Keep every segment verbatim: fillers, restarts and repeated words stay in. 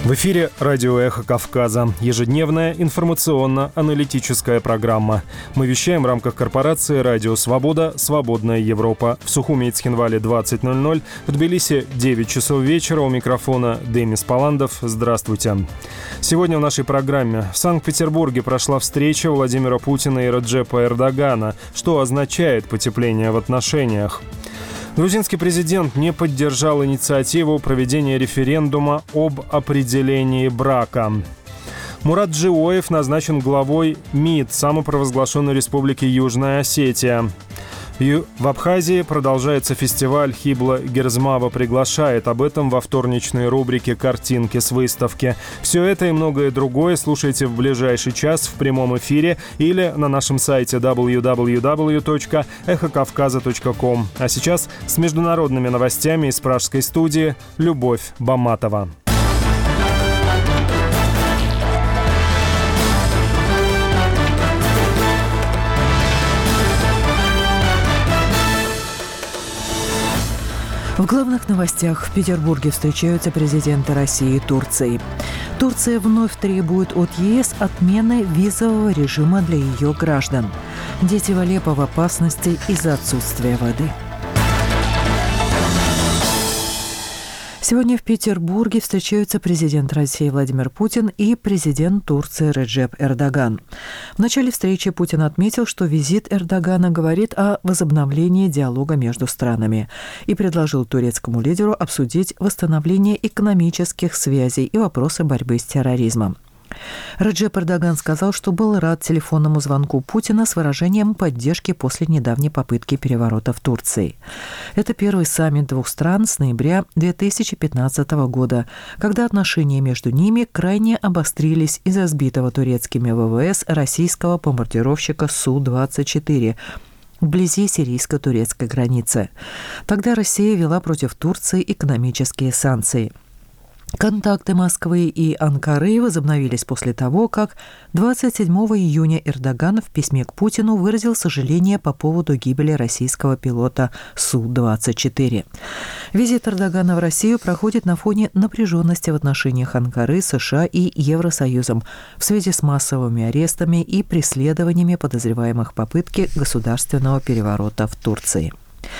В эфире радио «Эхо Кавказа». Ежедневная информационно-аналитическая программа. Мы вещаем в рамках корпорации «Радио Свобода. Свободная Европа». В Сухуми и Цхинвале двадцать ноль ноль, в Тбилиси девять часов вечера. У микрофона Демис Паландов. Здравствуйте. Сегодня в нашей программе. В Санкт-Петербурге прошла встреча Владимира Путина и Реджепа Эрдогана. Что означает потепление в отношениях? Грузинский президент не поддержал инициативу проведения референдума об определении брака. Мурат Джиоев назначен главой МИД самопровозглашенной республики Южная Осетия. В Абхазии продолжается фестиваль «Хибла Герзмава приглашает». Об этом во вторничной рубрике «Картинки с выставки». Все это и многое другое слушайте в ближайший час в прямом эфире или на нашем сайте дабл ю дабл ю дабл ю точка эхо кавказа точка ком. А сейчас с международными новостями из пражской студии Любовь Баматова. В главных новостях: в Петербурге встречаются президенты России и Турции. Турция вновь требует от ЕС отмены визового режима для ее граждан. Дети в Алеппо в опасности из-за отсутствия воды. Сегодня в Петербурге встречаются президент России Владимир Путин и президент Турции Реджеп Эрдоган. В начале встречи Путин отметил, что визит Эрдогана говорит о возобновлении диалога между странами и предложил турецкому лидеру обсудить восстановление экономических связей и вопросы борьбы с терроризмом. Реджеп Эрдоган сказал, что был рад телефонному звонку Путина с выражением поддержки после недавней попытки переворота в Турции. Это первый саммит двух стран с ноября две тысячи пятнадцатого года, когда отношения между ними крайне обострились из-за сбитого турецкими ВВС российского бомбардировщика Су двадцать четыре вблизи сирийско-турецкой границы. Тогда Россия ввела против Турции экономические санкции. Контакты Москвы и Анкары возобновились после того, как двадцать седьмого июня Эрдоган в письме к Путину выразил сожаление по поводу гибели российского пилота Су двадцать четыре. Визит Эрдогана в Россию проходит на фоне напряженности в отношениях Анкары, США и Евросоюзом в связи с массовыми арестами и преследованиями подозреваемых в попытке государственного переворота в Турции.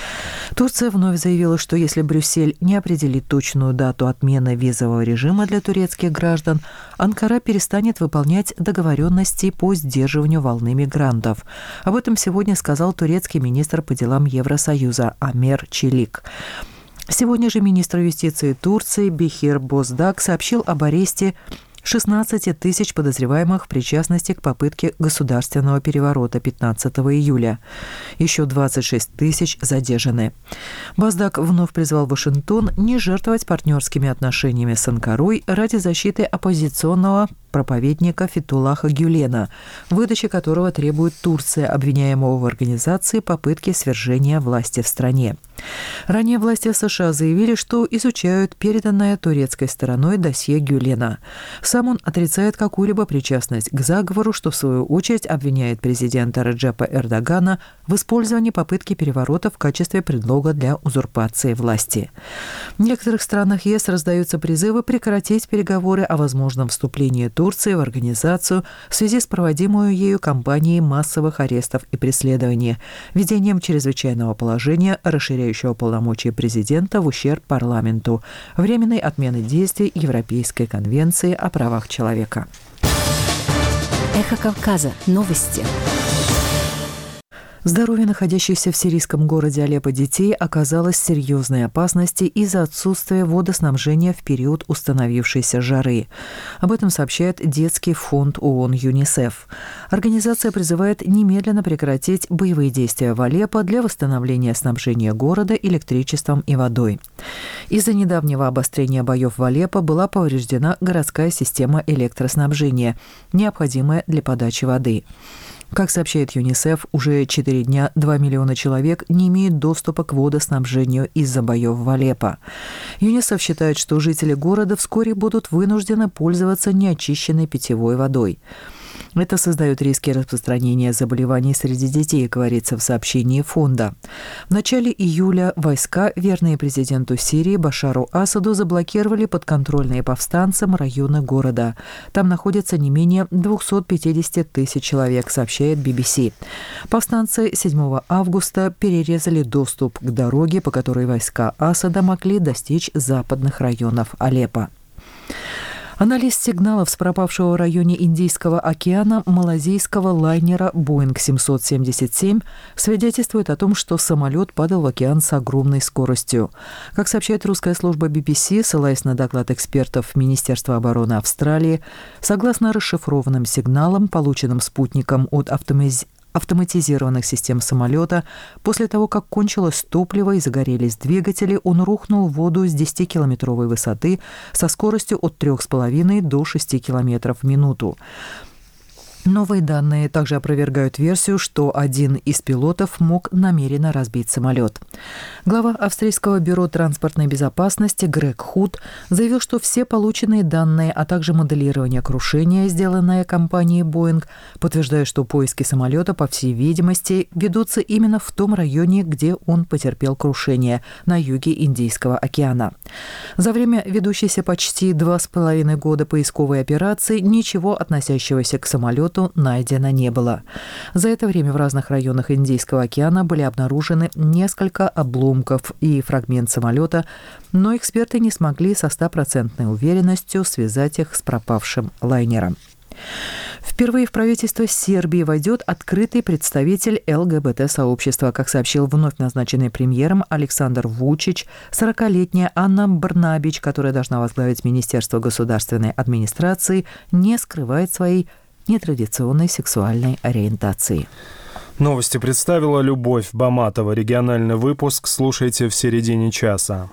Турция вновь заявила, что если Брюссель не определит точную дату отмены визового режима для турецких граждан, Анкара перестанет выполнять договоренности по сдерживанию волны мигрантов. Об этом сегодня сказал турецкий министр по делам Евросоюза Амер Челик. Сегодня же министр юстиции Турции Бехир Боздак сообщил об аресте шестнадцати тысяч подозреваемых в причастности к попытке государственного переворота пятнадцатого июля. Еще двадцать шесть тысяч задержаны. Боздак вновь призвал Вашингтон не жертвовать партнерскими отношениями с Анкарой ради защиты оппозиционного проповедника Фетхуллаха Гюлена, выдачи которого требует Турция, обвиняемого в организации попытки свержения власти в стране. Ранее власти США заявили, что изучают переданное турецкой стороной досье Гюлена. Сам он отрицает какую-либо причастность к заговору, что в свою очередь обвиняет президента Реджепа Эрдогана в использовании попытки переворота в качестве предлога для узурпации власти. В некоторых странах ЕС раздаются призывы прекратить переговоры о возможном вступлении Турции в организацию в связи с проводимой ею кампанией массовых арестов и преследований, введением чрезвычайного положения, расширяющего полномочия президента в ущерб парламенту, временной отмены действий Европейской конвенции о правах человека. Эхо Кавказа. Новости. Здоровье находящихся в сирийском городе Алеппо детей оказалось в серьезной опасности из-за отсутствия водоснабжения в период установившейся жары. Об этом сообщает детский фонд ООН ЮНИСЕФ. Организация призывает немедленно прекратить боевые действия в Алеппо для восстановления снабжения города электричеством и водой. Из-за недавнего обострения боев в Алеппо была повреждена городская система электроснабжения, необходимая для подачи воды. Как сообщает ЮНИСЕФ, уже четыре дня два миллиона человек не имеют доступа к водоснабжению из-за боев в Алеппо. ЮНИСЕФ считает, что жители города вскоре будут вынуждены пользоваться неочищенной питьевой водой. Это создает риски распространения заболеваний среди детей, говорится в сообщении фонда. В начале июля войска, верные президенту Сирии Башару Асаду, заблокировали подконтрольные повстанцам районы города. Там находится не менее двести пятьдесят тысяч человек, сообщает би би си. Повстанцы седьмого августа перерезали доступ к дороге, по которой войска Асада могли достичь западных районов Алеппо. Анализ сигналов с пропавшего в районе Индийского океана малазийского лайнера «Боинг семьсот семьдесят семь» свидетельствует о том, что самолет падал в океан с огромной скоростью. Как сообщает русская служба би би си, ссылаясь на доклад экспертов Министерства обороны Австралии, согласно расшифрованным сигналам, полученным спутником от автоматизированных автоматизированных систем самолета, после того, как кончилось топливо и загорелись двигатели, он рухнул в воду с десятикилометровой высоты со скоростью от трёх с половиной до шести километров в минуту. Новые данные также опровергают версию, что один из пилотов мог намеренно разбить самолет. Глава австрийского бюро транспортной безопасности Грег Худ заявил, что все полученные данные, а также моделирование крушения, сделанное компанией «Боинг», подтверждают, что поиски самолета, по всей видимости, ведутся именно в том районе, где он потерпел крушение, на юге Индийского океана. За время ведущейся почти два с половиной года поисковой операции ничего, относящегося к самолету, найдено не было. За это время в разных районах Индийского океана были обнаружены несколько обломков и фрагмент самолета, но эксперты не смогли со стопроцентной уверенностью связать их с пропавшим лайнером. Впервые в правительство Сербии войдет открытый представитель эл гэ бэ тэ-сообщества, как сообщил вновь назначенный премьером Александр Вучич. сорокалетняя Анна Брнабич, которая должна возглавить Министерство государственной администрации, не скрывает своей нетрадиционной сексуальной ориентации. Новости представила Любовь Баматова. Региональный выпуск слушайте в середине часа.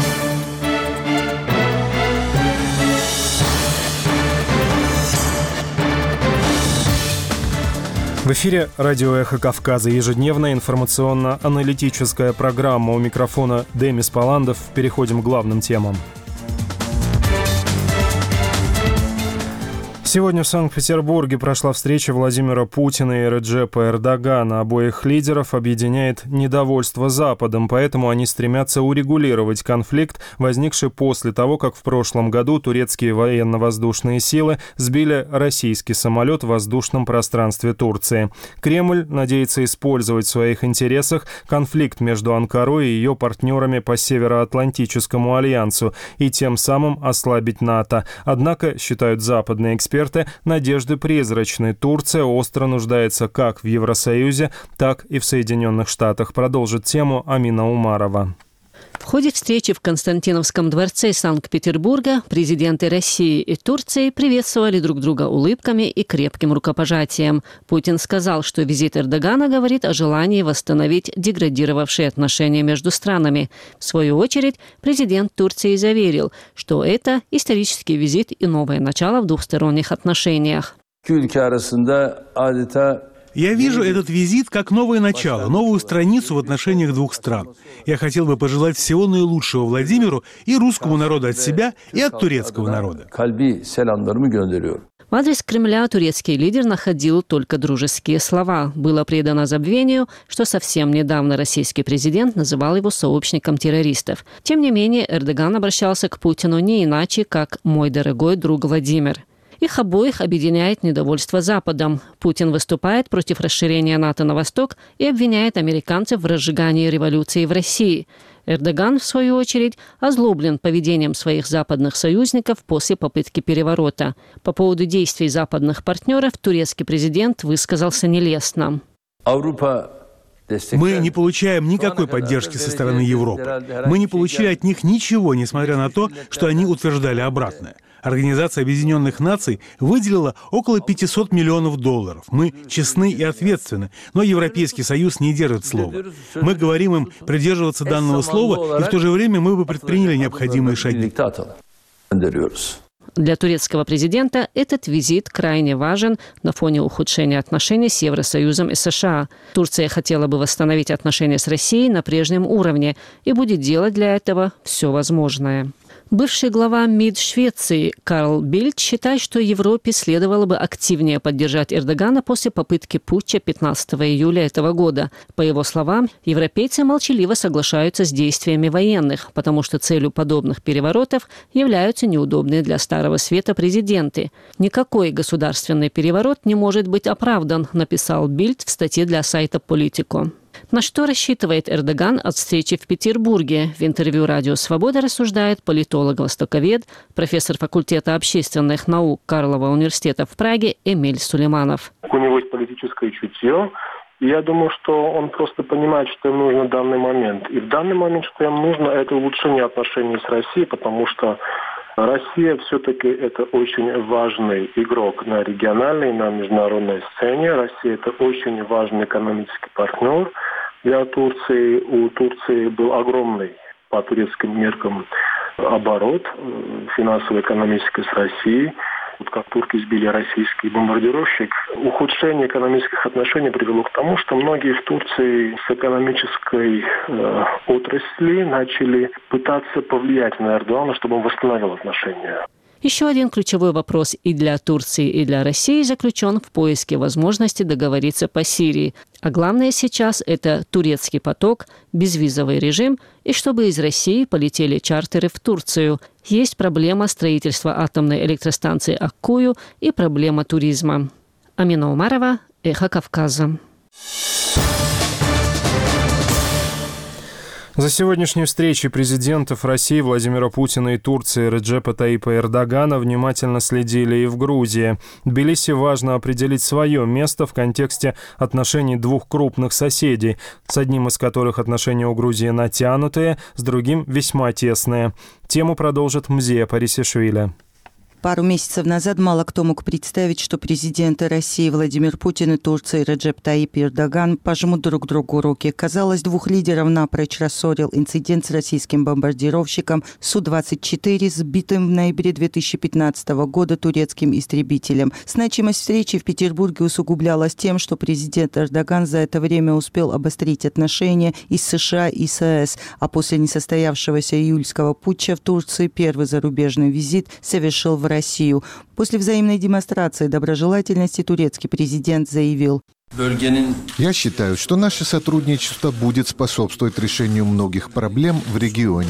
В эфире радио «Эхо Кавказа». Ежедневная информационно-аналитическая программа. У микрофона Демис Паландов. Переходим к главным темам. Сегодня в Санкт-Петербурге прошла встреча Владимира Путина и Реджепа Эрдогана. Обоих лидеров объединяет недовольство Западом, поэтому они стремятся урегулировать конфликт, возникший после того, как в прошлом году турецкие военно-воздушные силы сбили российский самолет в воздушном пространстве Турции. Кремль надеется использовать в своих интересах конфликт между Анкарой и ее партнерами по Североатлантическому альянсу и тем самым ослабить НАТО. Однако, считают западные эксперты, надежды призрачны. Турция остро нуждается как в Евросоюзе, так и в Соединенных Штатах. Продолжит тему Амина Умарова. В ходе встречи в Константиновском дворце Санкт-Петербурга президенты России и Турции приветствовали друг друга улыбками и крепким рукопожатием. Путин сказал, что визит Эрдогана говорит о желании восстановить деградировавшие отношения между странами. В свою очередь, президент Турции заверил, что это исторический визит и новое начало в двухсторонних отношениях. Я вижу этот визит как новое начало, новую страницу в отношениях двух стран. Я хотел бы пожелать всего наилучшего Владимиру и русскому народу от себя, и от турецкого народа. В адрес Кремля турецкий лидер находил только дружеские слова. Было предано забвению, что совсем недавно российский президент называл его сообщником террористов. Тем не менее, Эрдоган обращался к Путину не иначе, как «мой дорогой друг Владимир». Их обоих объединяет недовольство Западом. Путин выступает против расширения НАТО на восток и обвиняет американцев в разжигании революции в России. Эрдоган, в свою очередь, озлоблен поведением своих западных союзников после попытки переворота. По поводу действий западных партнеров турецкий президент высказался нелестно. Мы не получаем никакой поддержки со стороны Европы. Мы не получили от них ничего, несмотря на то, что они утверждали обратное. Организация Объединенных Наций выделила около пятьсот миллионов долларов. Мы честны и ответственны, но Европейский Союз не держит слова. Мы говорим им придерживаться данного слова, и в то же время мы бы предприняли необходимые шаги. Для турецкого президента этот визит крайне важен на фоне ухудшения отношений с Евросоюзом и США. Турция хотела бы восстановить отношения с Россией на прежнем уровне и будет делать для этого все возможное. Бывший глава МИД Швеции Карл Бильд считает, что Европе следовало бы активнее поддержать Эрдогана после попытки путча пятнадцатого июля этого года. По его словам, европейцы молчаливо соглашаются с действиями военных, потому что целью подобных переворотов являются неудобные для Старого Света президенты. «Никакой государственный переворот не может быть оправдан», написал Бильд в статье для сайта «Политико». На что рассчитывает Эрдоган от встречи в Петербурге? В интервью «Радио Свобода» рассуждает политолог-востоковед, профессор факультета общественных наук Карлова университета в Праге Эмиль Сулейманов. У него есть политическое чутье. И я думаю, что он просто понимает, что им нужно в данный момент. И в данный момент, что им нужно, это улучшение отношений с Россией, потому что Россия все-таки это очень важный игрок на региональной, на международной сцене. Россия это очень важный экономический партнер для Турции. У Турции был огромный по турецким меркам оборот финансово-экономический с Россией. Вот как турки сбили российский бомбардировщик, ухудшение экономических отношений привело к тому, что многие в Турции с экономической э, отрасли начали пытаться повлиять на Эрдогана, чтобы он восстановил отношения. Еще один ключевой вопрос и для Турции, и для России заключен в поиске возможности договориться по Сирии. А главное сейчас – это турецкий поток, безвизовый режим и чтобы из России полетели чартеры в Турцию. Есть проблема строительства атомной электростанции Аккую и проблема туризма. Амина Умарова, Эхо Кавказа. За сегодняшней встречей президентов России Владимира Путина и Турции Реджепа Таипа Эрдогана внимательно следили и в Грузии. Тбилиси важно определить свое место в контексте отношений двух крупных соседей, с одним из которых отношения у Грузии натянутые, с другим весьма тесные. Тему продолжит Мзия Парисишвили. Пару месяцев назад мало кто мог представить, что президенты России Владимир Путин и Турции Реджеп Таип Эрдоган пожмут друг другу руки. Казалось, двух лидеров напрочь рассорил инцидент с российским бомбардировщиком Су двадцать четыре, сбитым в ноябре две тысячи пятнадцатого года турецким истребителем. Значимость встречи в Петербурге усугублялась тем, что президент Эрдоган за это время успел обострить отношения и с США, и с ЕС, а после несостоявшегося июльского путча в Турции первый зарубежный визит совершил в Россию. После взаимной демонстрации доброжелательности турецкий президент заявил: «Я считаю, что наше сотрудничество будет способствовать решению многих проблем в регионе».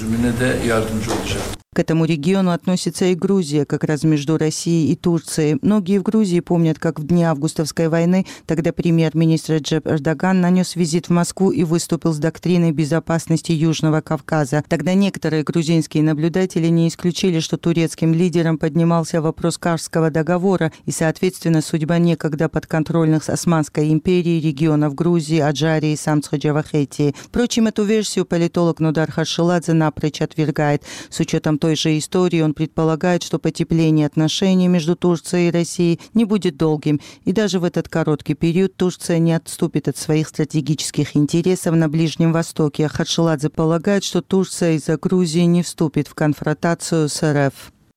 К этому региону относится и Грузия, как раз между Россией и Турцией. Многие в Грузии помнят, как в дни августовской войны тогда премьер-министр Реджеп Эрдоган нанес визит в Москву и выступил с доктриной безопасности Южного Кавказа. Тогда некоторые грузинские наблюдатели не исключили, что турецким лидерам поднимался вопрос Карского договора и, соответственно, судьба некогда подконтрольных с Османской империей регионов Грузии, Аджарии и Самсхаджавахетии. Впрочем, эту версию политолог Нудар Хашиладзе напрочь отвергает. С учетом той же истории он предполагает, что потепление отношений между Турцией и Россией не будет долгим, и даже в этот короткий период Турция не отступит от своих стратегических интересов на Ближнем Востоке. Хашиладзе полагает, что Турция из-за Грузии не вступит в конфронтацию с РФ.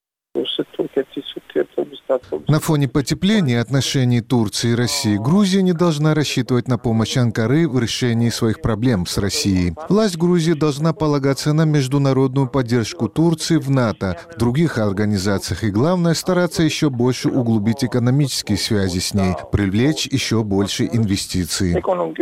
На фоне потепления отношений Турции и России Грузия не должна рассчитывать на помощь Анкары в решении своих проблем с Россией. Власть Грузии должна полагаться на международную поддержку Турции в НАТО, в других организациях и, главное, стараться еще больше углубить экономические связи с ней, привлечь еще больше инвестиций.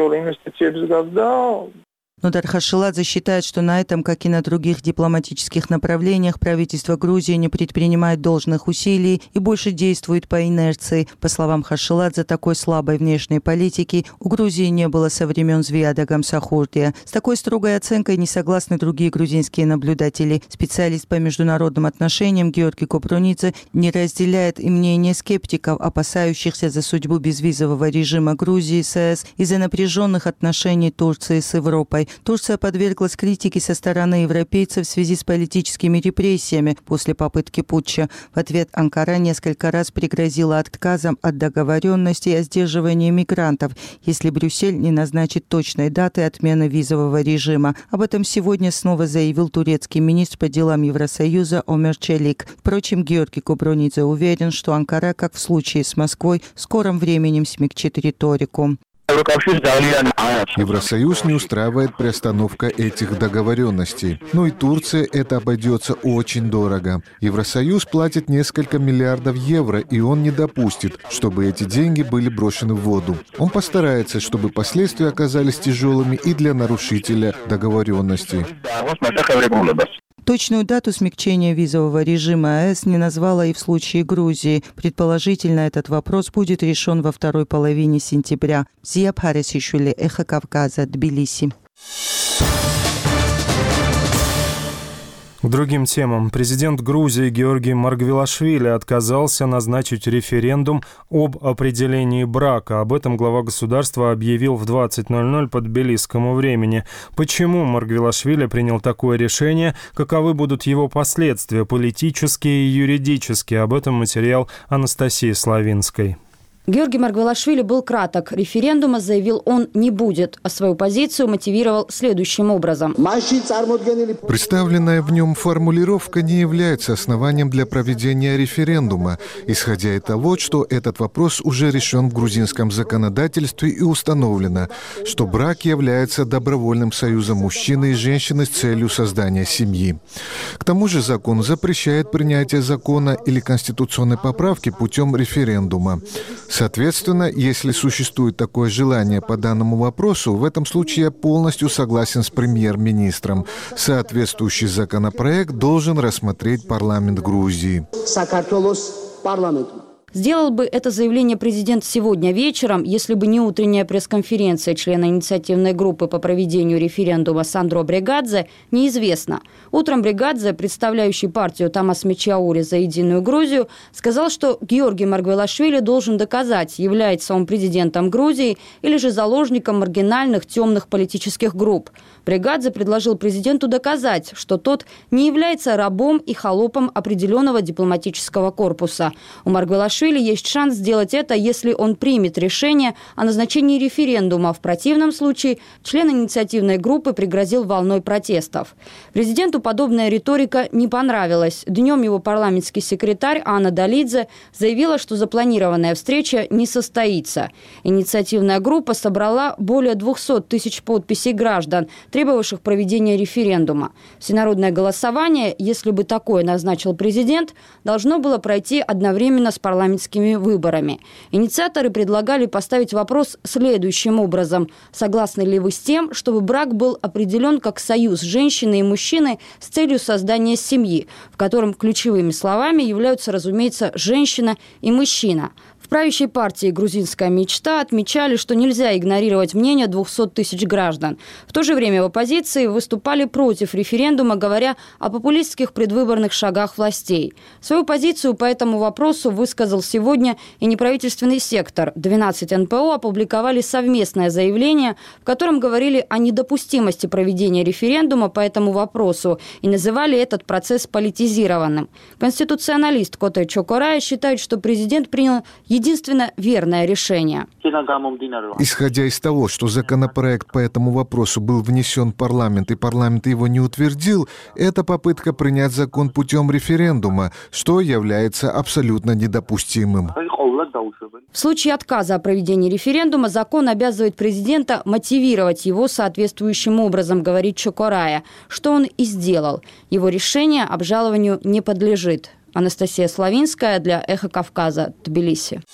Нудар Хашиладзе считает, что на этом, как и на других дипломатических направлениях, правительство Грузии не предпринимает должных усилий и больше действует по инерции. По словам Хашиладзе, такой слабой внешней политики у Грузии не было со времен Звияда Гамсахурдия. С такой строгой оценкой не согласны другие грузинские наблюдатели. Специалист по международным отношениям Георгий Копруницэ не разделяет и мнение скептиков, опасающихся за судьбу безвизового режима Грузии с ЕС из-за напряженных отношений Турции с Европой. Турция подверглась критике со стороны европейцев в связи с политическими репрессиями после попытки путча. В ответ Анкара несколько раз пригрозила отказом от договоренности о сдерживании мигрантов, если Брюссель не назначит точной даты отмены визового режима. Об этом сегодня снова заявил турецкий министр по делам Евросоюза Омер Челик. Впрочем, Георгий Копруницэ уверен, что Анкара, как в случае с Москвой, в скором времени смягчит риторику. Евросоюз не устраивает приостановка этих договоренностей. Ну и Турции это обойдется очень дорого. Евросоюз платит несколько миллиардов евро, и он не допустит, чтобы эти деньги были брошены в воду. Он постарается, чтобы последствия оказались тяжелыми и для нарушителя договоренностей. Точную дату смягчения визового режима ЕС не назвала и в случае Грузии. Предположительно, этот вопрос будет решен во второй половине сентября. Зия Парисишвили, Эхо Кавказа, Тбилиси. К другим темам. Президент Грузии Георгий Маргвелашвили отказался назначить референдум об определении брака. Об этом глава государства объявил в двадцать ноль ноль по тбилисскому времени. Почему Маргвелашвили принял такое решение? Каковы будут его последствия, политические и юридические? Об этом материал Анастасии Славинской. Георгий Маргвелашвили был краток. Референдума, заявил он, не будет, а свою позицию мотивировал следующим образом. Представленная в нем формулировка не является основанием для проведения референдума, исходя из того, что этот вопрос уже решен в грузинском законодательстве и установлено, что брак является добровольным союзом мужчины и женщины с целью создания семьи. К тому же закон запрещает принятие закона или конституционной поправки путем референдума. Соответственно, если существует такое желание по данному вопросу, в этом случае я полностью согласен с премьер-министром. Соответствующий законопроект должен рассмотреть парламент Грузии. Сделал бы это заявление президент сегодня вечером, если бы не утренняя пресс-конференция члена инициативной группы по проведению референдума Сандро Бригадзе, неизвестно. Утром Бригадзе, представляющий партию Тамас Мичаури за единую Грузию, сказал, что Георгий Маргвелашвили должен доказать, является он президентом Грузии или же заложником маргинальных темных политических групп. Бригадзе предложил президенту доказать, что тот не является рабом и холопом определенного дипломатического корпуса. У Маргвелашвили есть шанс сделать это, если он примет решение о назначении референдума. В противном случае член инициативной группы пригрозил волной протестов. Президенту подобная риторика не понравилась. Днем его парламентский секретарь Анна Долидзе заявила, что запланированная встреча не состоится. Инициативная группа собрала более двухсот тысяч подписей граждан, требовавших проведения референдума. Всенародное голосование, если бы такое назначил президент, должно было пройти одновременно с парламентскими выборами. Инициаторы предлагали поставить вопрос следующим образом. Согласны ли вы с тем, чтобы брак был определен как союз женщины и мужчины с целью создания семьи, в котором ключевыми словами являются, разумеется, женщина и мужчина? В правящей партии «Грузинская мечта» отмечали, что нельзя игнорировать мнение двухсот тысяч граждан. В то же время в оппозиции выступали против референдума, говоря о популистских предвыборных шагах властей. Свою позицию по этому вопросу высказал сегодня и неправительственный сектор. двенадцать эн пэ о опубликовали совместное заявление, в котором говорили о недопустимости проведения референдума по этому вопросу и называли этот процесс политизированным. Конституционалист Коте Чокорая считает, что президент принял единственно верное решение. Исходя из того, что законопроект по этому вопросу был внесен в парламент, и парламент его не утвердил, это попытка принять закон путем референдума, что является абсолютно недопустимым. В случае отказа о проведении референдума закон обязывает президента мотивировать его соответствующим образом, говорит Чокорая, что он и сделал. Его решение обжалованию не подлежит. Анастасия Славинская для «Эхо Кавказа», Тбилиси.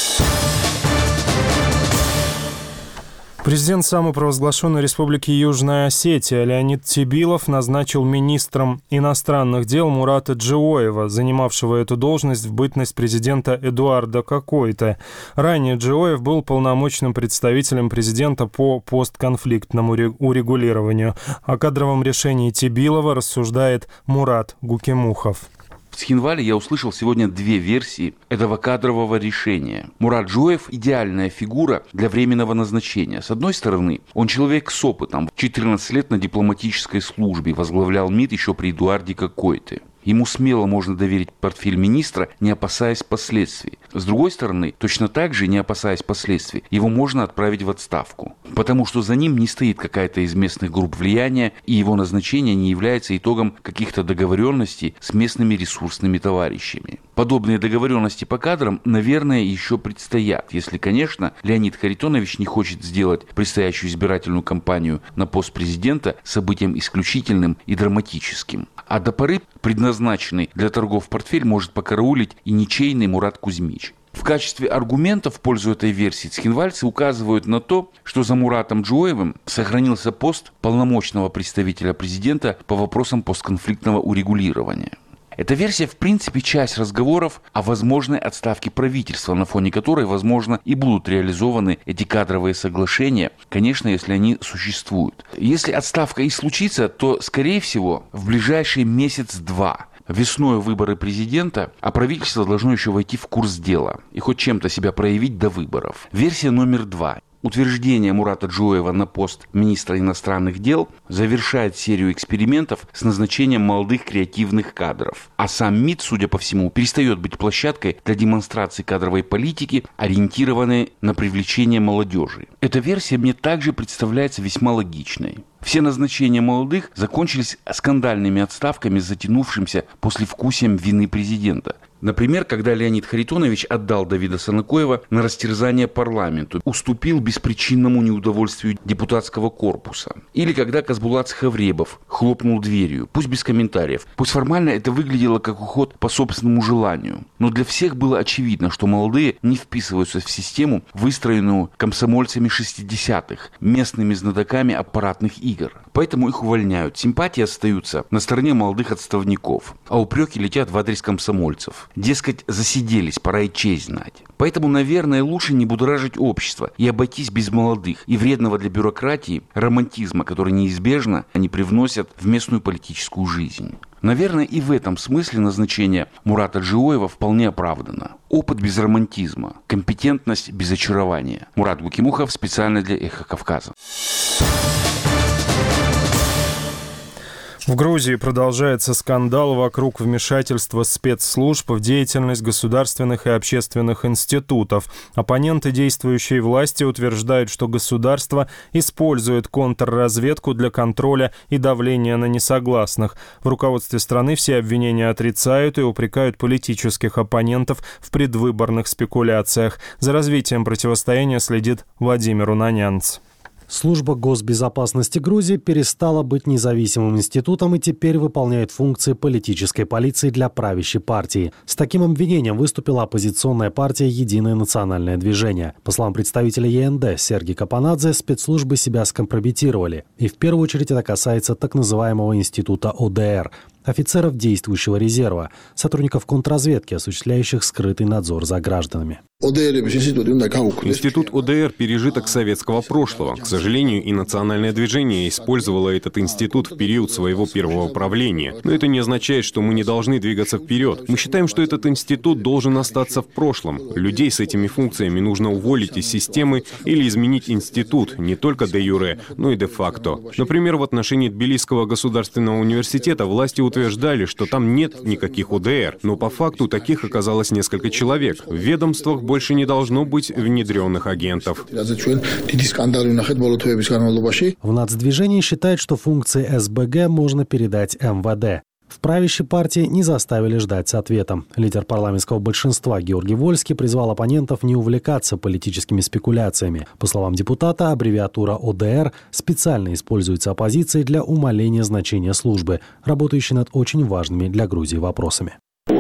Президент самопровозглашенной Республики Южная Осетия Леонид Тебилов назначил министром иностранных дел Мурата Джиоева, занимавшего эту должность в бытность президента Эдуарда Кокойте. Ранее Джиоев был полномочным представителем президента по постконфликтному урегулированию. О кадровом решении Тебилова рассуждает Мурат Гукемухов. В Цхинвале я услышал сегодня две версии этого кадрового решения. Мурат Джиоев – идеальная фигура для временного назначения. С одной стороны, он человек с опытом. четырнадцать лет на дипломатической службе, возглавлял МИД еще при Эдуарде Кокойте. Ему смело можно доверить портфель министра, не опасаясь последствий. С другой стороны, точно так же, не опасаясь последствий, его можно отправить в отставку. Потому что за ним не стоит какая-то из местных групп влияния, и его назначение не является итогом каких-то договоренностей с местными ресурсными товарищами. Подобные договоренности по кадрам, наверное, еще предстоят, если, конечно, Леонид Харитонович не хочет сделать предстоящую избирательную кампанию на пост президента событием исключительным и драматическим. А до поры предназначенный для торгов портфель может покараулить и ничейный Мурат Кузьмич. В качестве аргумента в пользу этой версии цхинвальцы указывают на то, что за Муратом Джоевым сохранился пост полномочного представителя президента по вопросам постконфликтного урегулирования. Эта версия, в принципе, часть разговоров о возможной отставке правительства, на фоне которой, возможно, и будут реализованы эти кадровые соглашения, конечно, если они существуют. Если отставка и случится, то, скорее всего, в ближайший месяц-два. Весной выборы президента, а правительство должно еще войти в курс дела и хоть чем-то себя проявить до выборов. Версия номер два. Утверждение Мурата Джоева на пост министра иностранных дел завершает серию экспериментов с назначением молодых креативных кадров. А сам МИД, судя по всему, перестает быть площадкой для демонстрации кадровой политики, ориентированной на привлечение молодежи. Эта версия мне также представляется весьма логичной. Все назначения молодых закончились скандальными отставками с затянувшимся послевкусием вины президента. Например, когда Леонид Харитонович отдал Давида Санакоева на растерзание парламенту, уступил беспричинному неудовольствию депутатского корпуса. Или когда Казбулат Схавребов хлопнул дверью, пусть без комментариев. Пусть формально это выглядело как уход по собственному желанию. Но для всех было очевидно, что молодые не вписываются в систему, выстроенную комсомольцами шестидесятых, местными знатоками аппаратных игр. Поэтому их увольняют. Симпатии остаются на стороне молодых отставников, а упреки летят в адрес комсомольцев. Дескать, засиделись, пора и честь знать. Поэтому, наверное, лучше не будоражить общество и обойтись без молодых и вредного для бюрократии романтизма, который неизбежно они привносят в местную политическую жизнь. Наверное, и в этом смысле назначение Мурата Джоева вполне оправдано. Опыт без романтизма, компетентность без очарования. Мурат Гукимухов специально для «Эхо Кавказа». В Грузии продолжается скандал вокруг вмешательства спецслужб в деятельность государственных и общественных институтов. Оппоненты действующей власти утверждают, что государство использует контрразведку для контроля и давления на несогласных. В руководстве страны все обвинения отрицают и упрекают политических оппонентов в предвыборных спекуляциях. За развитием противостояния следит Владимир Унанянц. Служба госбезопасности Грузии перестала быть независимым институтом и теперь выполняет функции политической полиции для правящей партии. С таким обвинением выступила оппозиционная партия «Единое национальное движение». По словам представителя ЕНД Сергея Капанадзе, спецслужбы себя скомпрометировали. И в первую очередь это касается так называемого института ОДР – офицеров действующего резерва, сотрудников контрразведки, осуществляющих скрытый надзор за гражданами. Институт ОДР – пережиток советского прошлого. К сожалению, и национальное движение использовало этот институт в период своего первого правления. Но это не означает, что мы не должны двигаться вперед. Мы считаем, что этот институт должен остаться в прошлом. Людей с этими функциями нужно уволить из системы или изменить институт, не только де юре, но и де факто. Например, в отношении Тбилисского государственного университета власти утверждали, что там нет никаких ОДР, но по факту таких оказалось несколько человек. В ведомствах больше не должно быть внедренных агентов. В нацдвижении считают, что функции эс бэ гэ можно передать эм вэ дэ. В правящей партии не заставили ждать с ответом. Лидер парламентского большинства Георгий Вольский призвал оппонентов не увлекаться политическими спекуляциями. По словам депутата, аббревиатура ОДР специально используется оппозицией для умаления значения службы, работающей над очень важными для Грузии вопросами.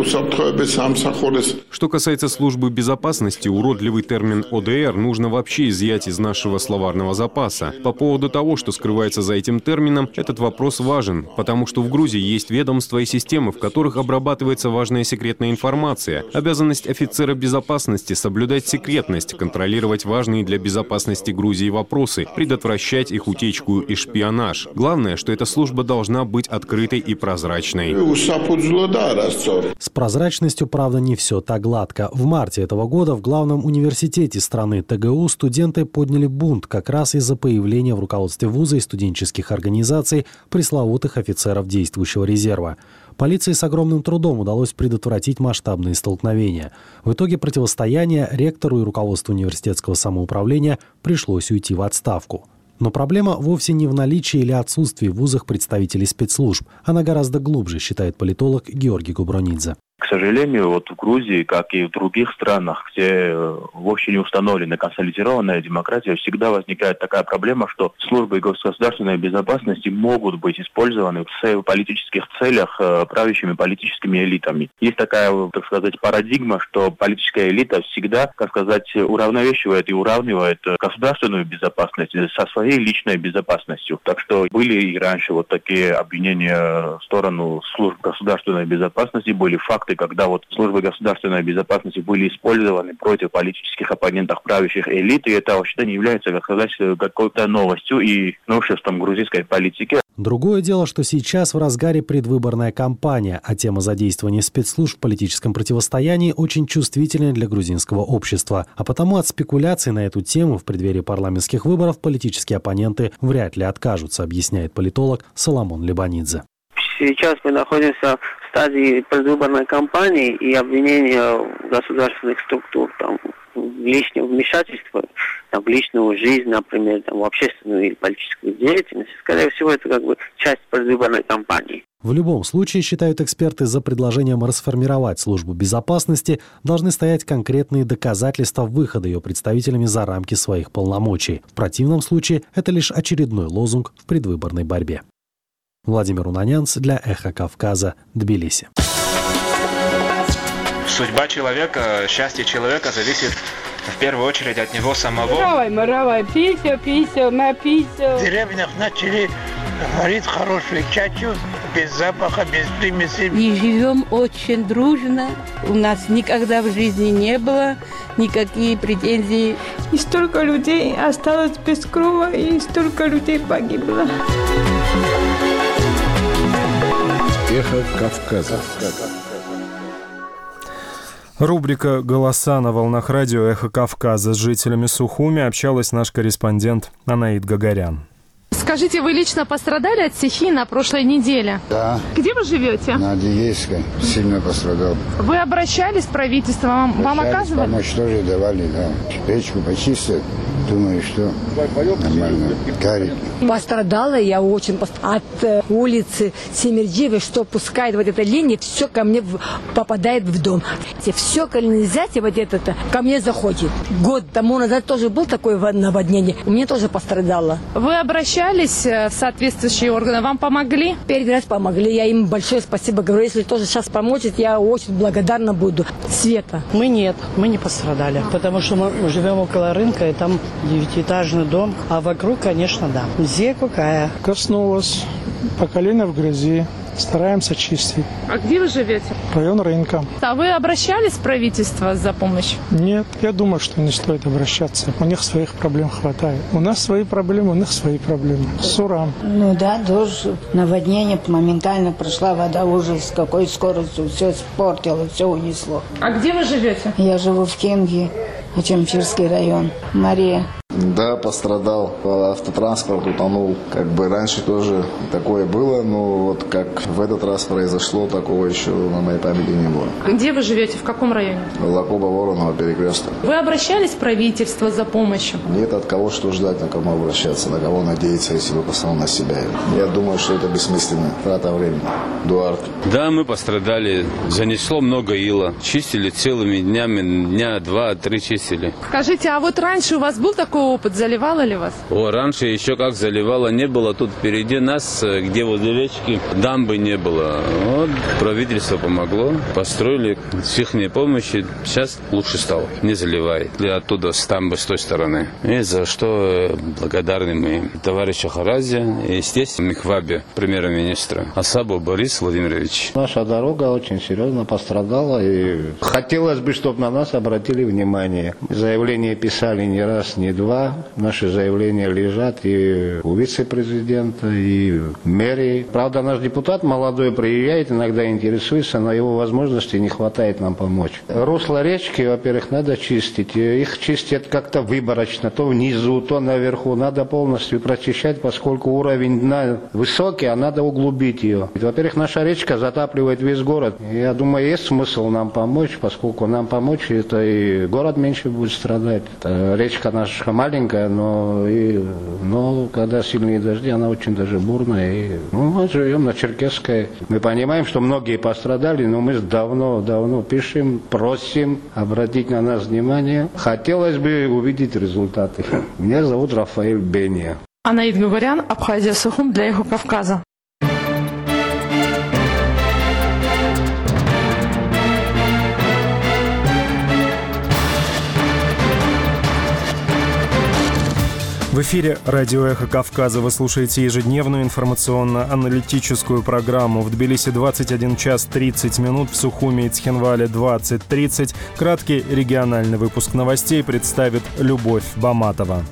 Что касается службы безопасности, уродливый термин ОДР нужно вообще изъять из нашего словарного запаса. По поводу того, что скрывается за этим термином, этот вопрос важен, потому что в Грузии есть ведомства и системы, в которых обрабатывается важная секретная информация. Обязанность офицера безопасности — соблюдать секретность, контролировать важные для безопасности Грузии вопросы, предотвращать их утечку и шпионаж. Главное, что эта служба должна быть открытой и прозрачной. С прозрачностью, правда, не все так гладко. В марте этого года в главном университете страны тэ гэ у студенты подняли бунт как раз из-за появления в руководстве вуза и студенческих организаций пресловутых офицеров действующего резерва. Полиции с огромным трудом удалось предотвратить масштабные столкновения. В итоге противостояния ректору и руководству университетского самоуправления пришлось уйти в отставку. Но проблема вовсе не в наличии или отсутствии в вузах представителей спецслужб. Она гораздо глубже, считает политолог Георгий Губронидзе. К сожалению, вот в Грузии, как и в других странах, где вообще не установлена консолидированная демократия, всегда возникает такая проблема, что службы государственной безопасности могут быть использованы в политических целях правящими политическими элитами. Есть такая, так сказать, парадигма, что политическая элита всегда, так сказать, уравновешивает и уравнивает государственную безопасность со своей личной безопасностью. Так что были и раньше вот такие обвинения в сторону служб государственной безопасности, были факты, когда вот службы государственной безопасности были использованы против политических оппонентов правящих элит, и это вообще не является, как сказать, какой-то новостью и новшеством грузинской политики. Другое дело, что сейчас в разгаре предвыборная кампания, а тема задействования спецслужб в политическом противостоянии очень чувствительна для грузинского общества. А потому от спекуляций на эту тему в преддверии парламентских выборов политические оппоненты вряд ли откажутся, объясняет политолог Соломон Лебанидзе. Сейчас мы находимся в стадии предвыборной кампании и обвинения государственных структур там, в личном вмешательстве, там, в личную жизнь, например, там, в общественную или политическую деятельность. Скорее всего, это как бы часть предвыборной кампании. В любом случае, считают эксперты, за предложением расформировать службу безопасности должны стоять конкретные доказательства выхода ее представителями за рамки своих полномочий. В противном случае это лишь очередной лозунг в предвыборной борьбе. Владимир Унанянц для «Эхо Кавказа», Тбилиси. Судьба человека, счастье человека зависит в первую очередь от него самого. Маравай, маравай, писю, писю, на писю. В деревнях начали варить хорошую чачу, без запаха, без примесей. И живем очень дружно. У нас никогда в жизни не было никакие претензий. И столько людей осталось без крова, и столько людей погибло. Эхо Кавказа. Рубрика «Голоса» на волнах радио «Эхо Кавказа». С жителями Сухуми общалась наш корреспондент Анаид Гагарян. Скажите, вы лично пострадали от стихии на прошлой неделе? Да. Где вы живете? На Адыгейской. Сильно пострадал. Вы обращались в правительство? Вам, вам оказывали? Помощь тоже давали, да. Речку почистили. Думаю, что нормально. Горит. Пострадала я очень. От э, улицы Семердиевой, что пускает вот эта линия, все ко мне в, попадает в дом. Все канализация вот это ко мне заходит. Год тому назад тоже был такое наводнение. У меня тоже пострадало. Вы обращались в соответствующие органы? Вам помогли? Первый раз помогли. Я им большое спасибо говорю. Если тоже сейчас поможет, я очень благодарна буду. Света. Мы нет, мы не пострадали. Потому что мы живем около рынка, и там девятиэтажный дом. А вокруг, конечно, да. Зе какая. Коснулась. По колено в грязи. Стараемся чистить. А где вы живете? Район рынка. А вы обращались в правительство за помощью? Нет, я думаю, что не стоит обращаться. У них своих проблем хватает. У нас свои проблемы, у них свои проблемы. Сурам. Ну да, дождь, наводнение, моментально прошла вода, ужас, с какой скоростью все испортило, все унесло. А где вы живете? Я живу в Кенге, Ачамчирский район. Мария. Да, пострадал. Автотранспорт утонул. Как бы раньше тоже такое было, но вот как в этот раз произошло, такого еще на моей памяти не было. Где вы живете? В каком районе? Лакоба-Воронова, перекресток. Вы обращались в правительство за помощью? Нет, от кого что ждать, на кому обращаться, на кого надеяться, если вы поставили на себя. Я думаю, что это бессмысленно. Трата времени. Дуарт. Да, мы пострадали. Занесло много ила. Чистили целыми днями, дня два-три чистили. Скажите, а вот раньше у вас был такой опыт? Заливало ли вас? О, раньше еще как заливало не было. Тут впереди нас, где возле речки, дамбы не было. Вот правительство помогло. Построили с их помощью. Сейчас лучше стало. Не заливает. И оттуда с дамбы с той стороны. И за что благодарны мы товарищу Харазе и, естественно, Михвабе, премьер-министра. Асабу Борис Владимирович. Наша дорога очень серьезно пострадала. И хотелось бы, чтобы на нас обратили внимание. Заявление писали не раз, не два. два наши заявления лежат и у вице-президента, и в мэрии. Правда, наш депутат молодой приезжает, иногда интересуется, но его возможностей не хватает нам помочь. Русло речки, во-первых, надо чистить. Их чистят как-то выборочно, то внизу, то наверху. Надо полностью прочищать, поскольку уровень дна высокий, а надо углубить ее. Во-первых, наша речка затапливает весь город. Я думаю, есть смысл нам помочь, поскольку нам помочь, это и город меньше будет страдать. Это речка наша маленькая, но, и, но когда сильные дожди, она очень даже бурная. И, ну, мы живем на Черкесской. Мы понимаем, что многие пострадали, но мы давно-давно пишем, просим обратить на нас внимание. Хотелось бы увидеть результаты. Меня зовут Рафаэль Бения. Анаид Гугарян, Абхазия, Сухум для Эхо Кавказа. В эфире радио «Эхо Кавказа» вы слушаете ежедневную информационно-аналитическую программу. В Тбилиси двадцать один час тридцать минут, в Сухуми и Цхинвале двадцать тридцать. Краткий региональный выпуск новостей представит Любовь Баматова.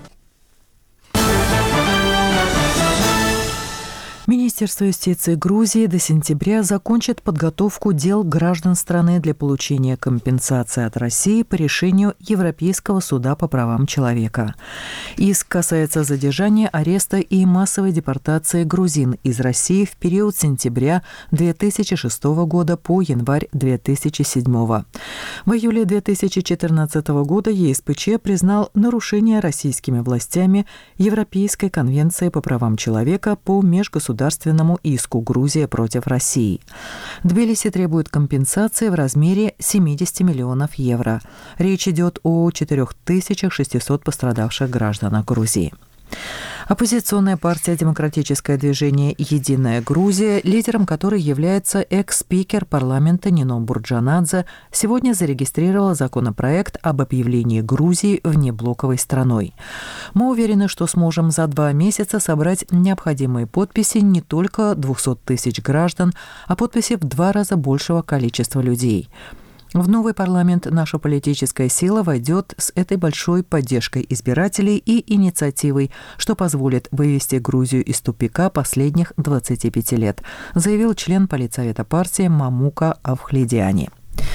Министерство юстиции Грузии до сентября закончит подготовку дел граждан страны для получения компенсации от России по решению Европейского суда по правам человека. Иск касается задержания, ареста и массовой депортации грузин из России в период с сентября две тысячи шестого года по январь две тысячи седьмого. В июле две тысячи четырнадцатого года ЕСПЧ признал нарушение российскими властями Европейской конвенции по правам человека по межгосударственному государственному иску Грузия против России. Тбилиси требует компенсации в размере семьдесят миллионов евро. Речь идет о четырёх тысячах шестисот пострадавших гражданах Грузии. Оппозиционная партия «Демократическое движение «Единая Грузия», лидером которой является экс-спикер парламента Нино Бурджанадзе, сегодня зарегистрировала законопроект об объявлении Грузии внеблоковой страной. Мы уверены, что сможем за два месяца собрать необходимые подписи не только двухсот тысяч граждан, а подписи в два раза большего количества людей. В новый парламент наша политическая сила войдет с этой большой поддержкой избирателей и инициативой, что позволит вывести Грузию из тупика последних двадцати пяти лет, заявил член политсовета партии Мамука Авхледиани.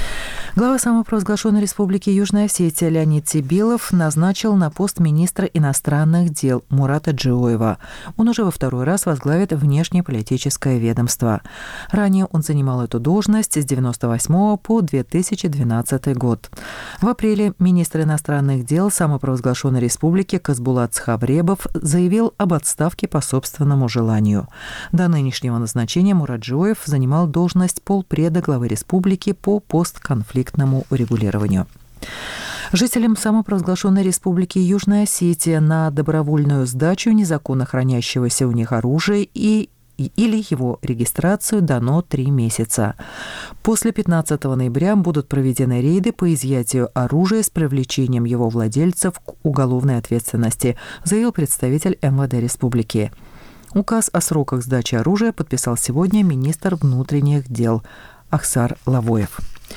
Глава самопровозглашенной республики Южная Осетия Леонид Сибилов назначил на пост министра иностранных дел Мурата Джиоева. Он уже во второй раз возглавит внешнеполитическое ведомство. Ранее он занимал эту должность с девяносто восьмого по две тысячи двенадцатый год. В апреле министр иностранных дел самопровозглашенной республики Казбулат Схавребов заявил об отставке по собственному желанию. До нынешнего назначения Мурат Джиоев занимал должность полпреда главы республики по постконфликтному урегулированию. Жителям самопровозглашенной республики Южная Осетия на добровольную сдачу незаконно хранящегося у них оружия и или его регистрацию дано три месяца. После пятнадцатого ноября будут проведены рейды по изъятию оружия с привлечением его владельцев к уголовной ответственности, заявил представитель эм вэ дэ республики. Указ о сроках сдачи оружия подписал сегодня министр внутренних дел Ахсар Лавоев.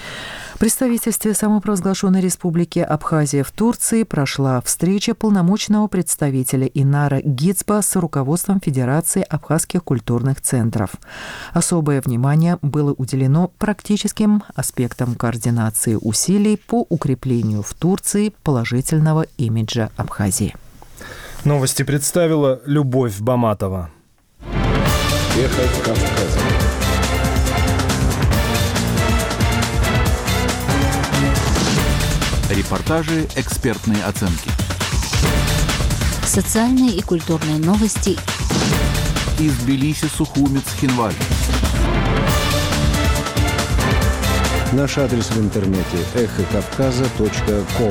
В представительстве самопровозглашенной республики Абхазия в Турции прошла встреча полномочного представителя Инара Гицба с руководством Федерации абхазских культурных центров. Особое внимание было уделено практическим аспектам координации усилий по укреплению в Турции положительного имиджа Абхазии. Новости представила Любовь Баматова. Эхо Кавказа. Репортажи, экспертные оценки. Социальные и культурные новости. Из Тбилиси, Сухуми, Цхинваль. Наш адрес в интернете эхо кавказа точка ком.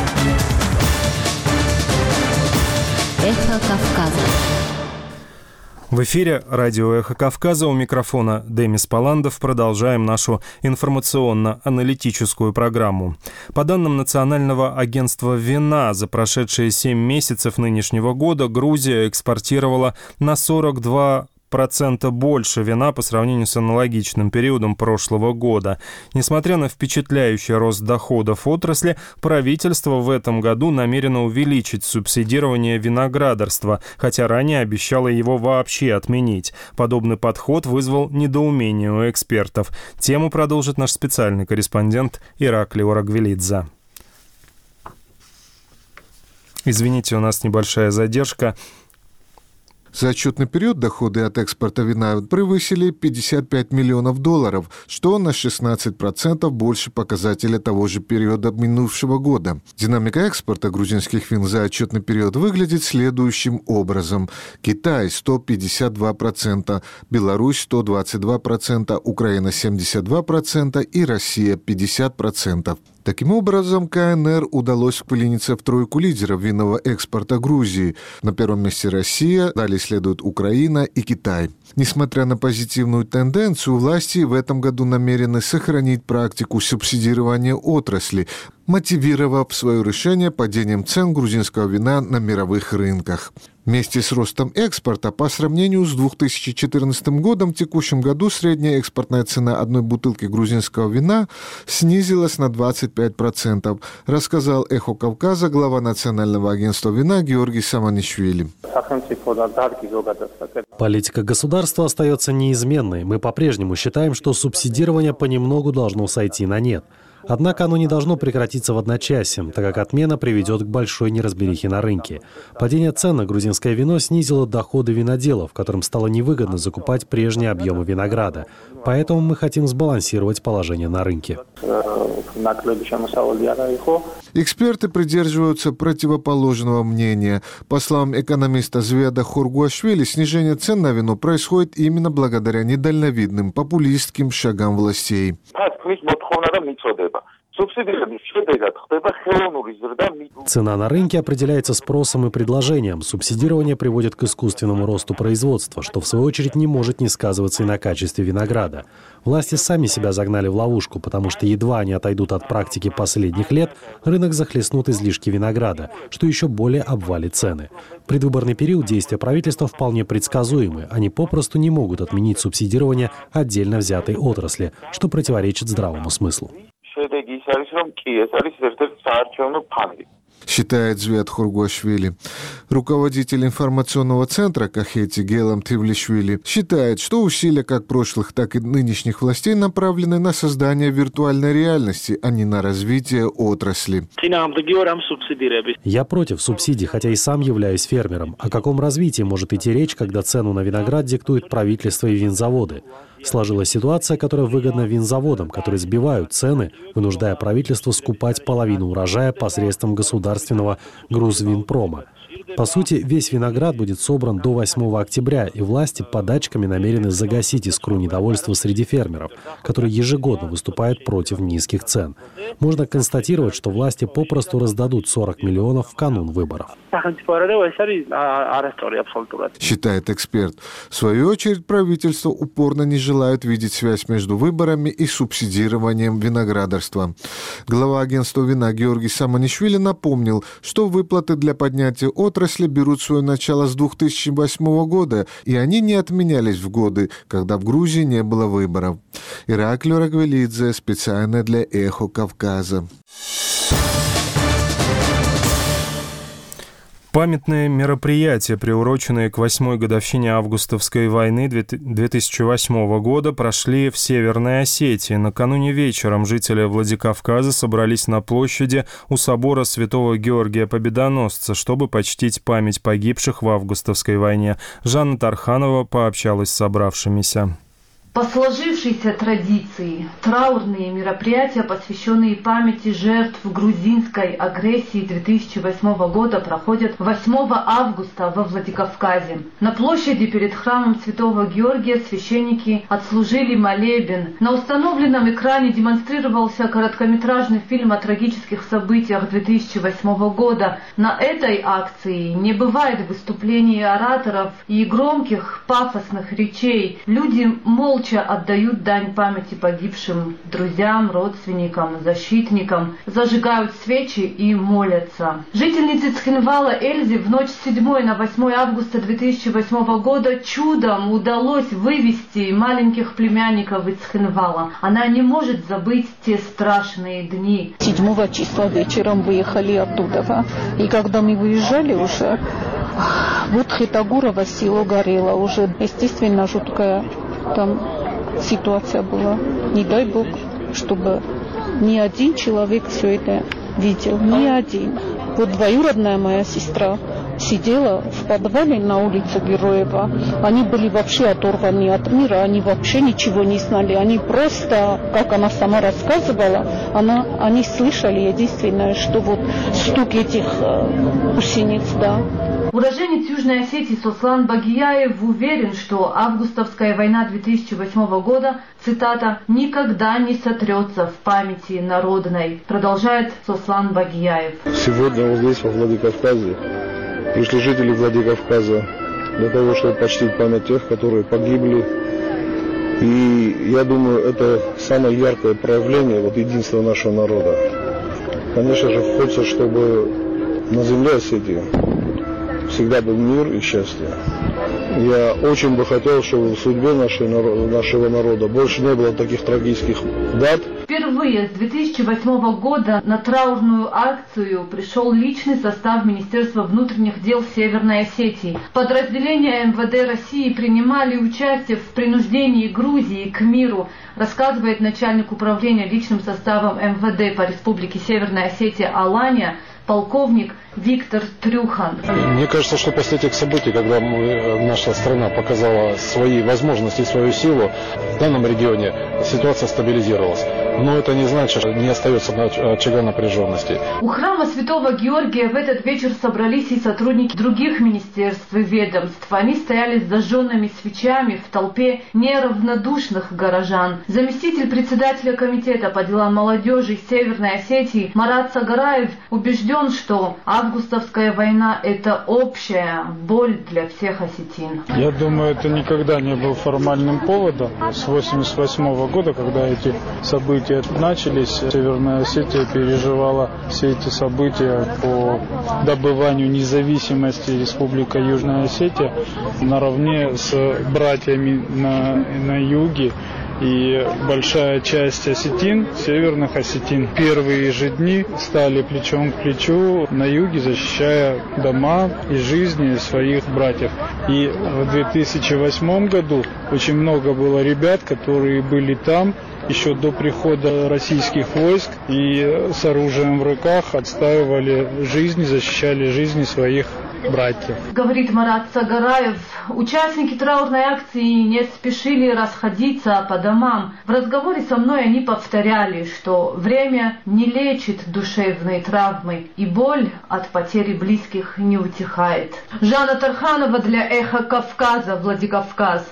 Эхо Кавказа. В эфире радио «Эхо Кавказа», у микрофона Демис Паландов. Продолжаем нашу информационно-аналитическую программу. По данным Национального агентства вина, за прошедшие семь месяцев нынешнего года Грузия экспортировала на сорок два процента больше вина по сравнению с аналогичным периодом прошлого года. Несмотря на впечатляющий рост доходов отрасли, правительство в этом году намерено увеличить субсидирование виноградарства, хотя ранее обещало его вообще отменить. Подобный подход вызвал недоумение у экспертов. Тему продолжит наш специальный корреспондент Ираклий Орагвелидзе. Извините, у нас небольшая задержка. За отчетный период доходы от экспорта вина превысили пятьдесят пять миллионов долларов, что на шестнадцать процентов больше показателя того же периода минувшего года. Динамика экспорта грузинских вин за отчетный период выглядит следующим образом. Китай – сто пятьдесят два процента, Беларусь – сто двадцать два процента, Украина – семьдесят два процента и Россия – пятьдесят процентов. Таким образом, ка эн эр удалось вклиниться в тройку лидеров винного экспорта Грузии. На первом месте Россия, далее следуют Украина и Китай. Несмотря на позитивную тенденцию, власти в этом году намерены сохранить практику субсидирования отрасли, мотивировав свое решение падением цен грузинского вина на мировых рынках. Вместе с ростом экспорта по сравнению с две тысячи четырнадцатым годом в текущем году средняя экспортная цена одной бутылки грузинского вина снизилась на двадцать пять процентов, рассказал «Эхо Кавказа» глава Национального агентства вина Георгий Саманишвили. Политика государства остается неизменной. Мы по-прежнему считаем, что субсидирование понемногу должно сойти на нет. Однако оно не должно прекратиться в одночасье, так как отмена приведет к большой неразберихе на рынке. Падение цен на грузинское вино снизило доходы виноделов, которым стало невыгодно закупать прежние объемы винограда. Поэтому мы хотим сбалансировать положение на рынке. Эксперты придерживаются противоположного мнения. По словам экономиста Зведа Хоргуашвили, снижение цен на вино происходит именно благодаря недальновидным популистским шагам властей. Цена на рынке определяется спросом и предложением. Субсидирование приводит к искусственному росту производства, что в свою очередь не может не сказываться и на качестве винограда. Власти сами себя загнали в ловушку, потому что едва они отойдут от практики последних лет, рынок захлестнут излишки винограда, что еще более обвалит цены. В предвыборный период действия правительства вполне предсказуемы. Они попросту не могут отменить субсидирование отдельно взятой отрасли, что противоречит здравому смыслу. Считает Звед Хоргуашвили. Руководитель информационного центра Кахети Гелам Тивлишвили считает, что усилия как прошлых, так и нынешних властей направлены на создание виртуальной реальности, а не на развитие отрасли. Я против субсидий, хотя и сам являюсь фермером. О каком развитии может идти речь, когда цену на виноград диктует правительство и винзаводы? Сложилась ситуация, которая выгодна винзаводам, которые сбивают цены, вынуждая правительство скупать половину урожая посредством государственного Грузвинпрома. По сути, весь виноград будет собран до восьмого октября, и власти подачками намерены загасить искру недовольства среди фермеров, которые ежегодно выступают против низких цен. Можно констатировать, что власти попросту раздадут сорок миллионов в канун выборов. Считает эксперт. В свою очередь, правительство упорно не желает видеть связь между выборами и субсидированием виноградарства. Глава агентства вина Георгий Саманишвили напомнил, что выплаты для поднятия отрасли берут свое начало с две тысячи восьмого года, и они не отменялись в годы, когда в Грузии не было выборов. Ираклий Орагвелидзе, специально для «Эхо Кавказа». Памятные мероприятия, приуроченные к восьмой годовщине августовской войны две тысячи восьмого года, прошли в Северной Осетии. Накануне вечером жители Владикавказа собрались на площади у собора Святого Георгия Победоносца, чтобы почтить память погибших в августовской войне. Жанна Тарханова пообщалась с собравшимися. По сложившейся традиции, траурные мероприятия, посвященные памяти жертв грузинской агрессии две тысячи восьмого года, проходят восьмого августа во Владикавказе. На площади перед храмом Святого Георгия священники отслужили молебен. На установленном экране демонстрировался короткометражный фильм о трагических событиях две тысячи восьмого года. На этой акции не бывает выступлений ораторов и громких пафосных речей. Люди молча молча отдают дань памяти погибшим друзьям, родственникам, защитникам, зажигают свечи и молятся. Жительнице Цхинвала Эльзе в ночь с седьмого на восьмое августа две тысячи восьмого года чудом удалось вывести маленьких племянников из Цхинвала. Она не может забыть те страшные дни. седьмого числа вечером выехали оттуда. И когда мы выезжали уже, вот Хитагурово село горело уже. Естественно, жуткая там ситуация была. Не дай Бог, чтобы ни один человек все это видел. Ни один. Вот двоюродная моя сестра сидела в подвале на улице Героева. Они были вообще оторваны от мира, они вообще ничего не знали. Они просто, как она сама рассказывала, она, они слышали единственное, что вот стук этих э, гусениц, да. Уроженец Южной Осетии Сослан Багияев уверен, что августовская война две тысячи восьмого года, цитата, «никогда не сотрется в памяти народной», продолжает Сослан Багияев. Сегодня вот здесь, во Владикавказе, пришли жители Владикавказа для того, чтобы почтить память тех, которые погибли. И я думаю, это самое яркое проявление вот, единства нашего народа. Конечно же, хочется, чтобы на земле Осетии всегда был мир и счастье. Я очень бы хотел, чтобы в судьбе нашей, нашего народа больше не было таких трагических дат. Впервые с две тысячи восьмого года на траурную акцию пришел личный состав Министерства внутренних дел Северной Осетии. Подразделения эм вэ дэ России принимали участие в принуждении Грузии к миру, рассказывает начальник управления личным составом эм вэ дэ по Республике Северная Осетия Алания, полковник Виктор Трюхан. Мне кажется, что после этих событий, когда мы, наша страна показала свои возможности, свою силу, в данном регионе ситуация стабилизировалась. Но это не значит, что не остается очага напряженности. У храма Святого Георгия в этот вечер собрались и сотрудники других министерств и ведомств. Они стояли с зажженными свечами в толпе неравнодушных горожан. Заместитель председателя комитета по делам молодежи Северной Осетии Марат Сагараев убежден, что августовская война – это общая боль для всех осетин. Я думаю, это никогда не был формальным поводом. С восемьдесят восьмого года, когда эти события начались, Северная Осетия переживала все эти события по добыванию независимости Республика Южная Осетия наравне с братьями на, на юге. И большая часть осетин, северных осетин, первые же дни стали плечом к плечу на юге, защищая дома и жизни своих братьев. И в две тысячи восьмом году очень много было ребят, которые были там еще до прихода российских войск и с оружием в руках отстаивали жизни, защищали жизни своих братьев. Говорит Марат Сагараев, участники траурной акции не спешили расходиться по домам. В разговоре со мной они повторяли, что время не лечит душевные травмы, и боль от потери близких не утихает. Жанна Тарханова для Эхо Кавказа, Владикавказ.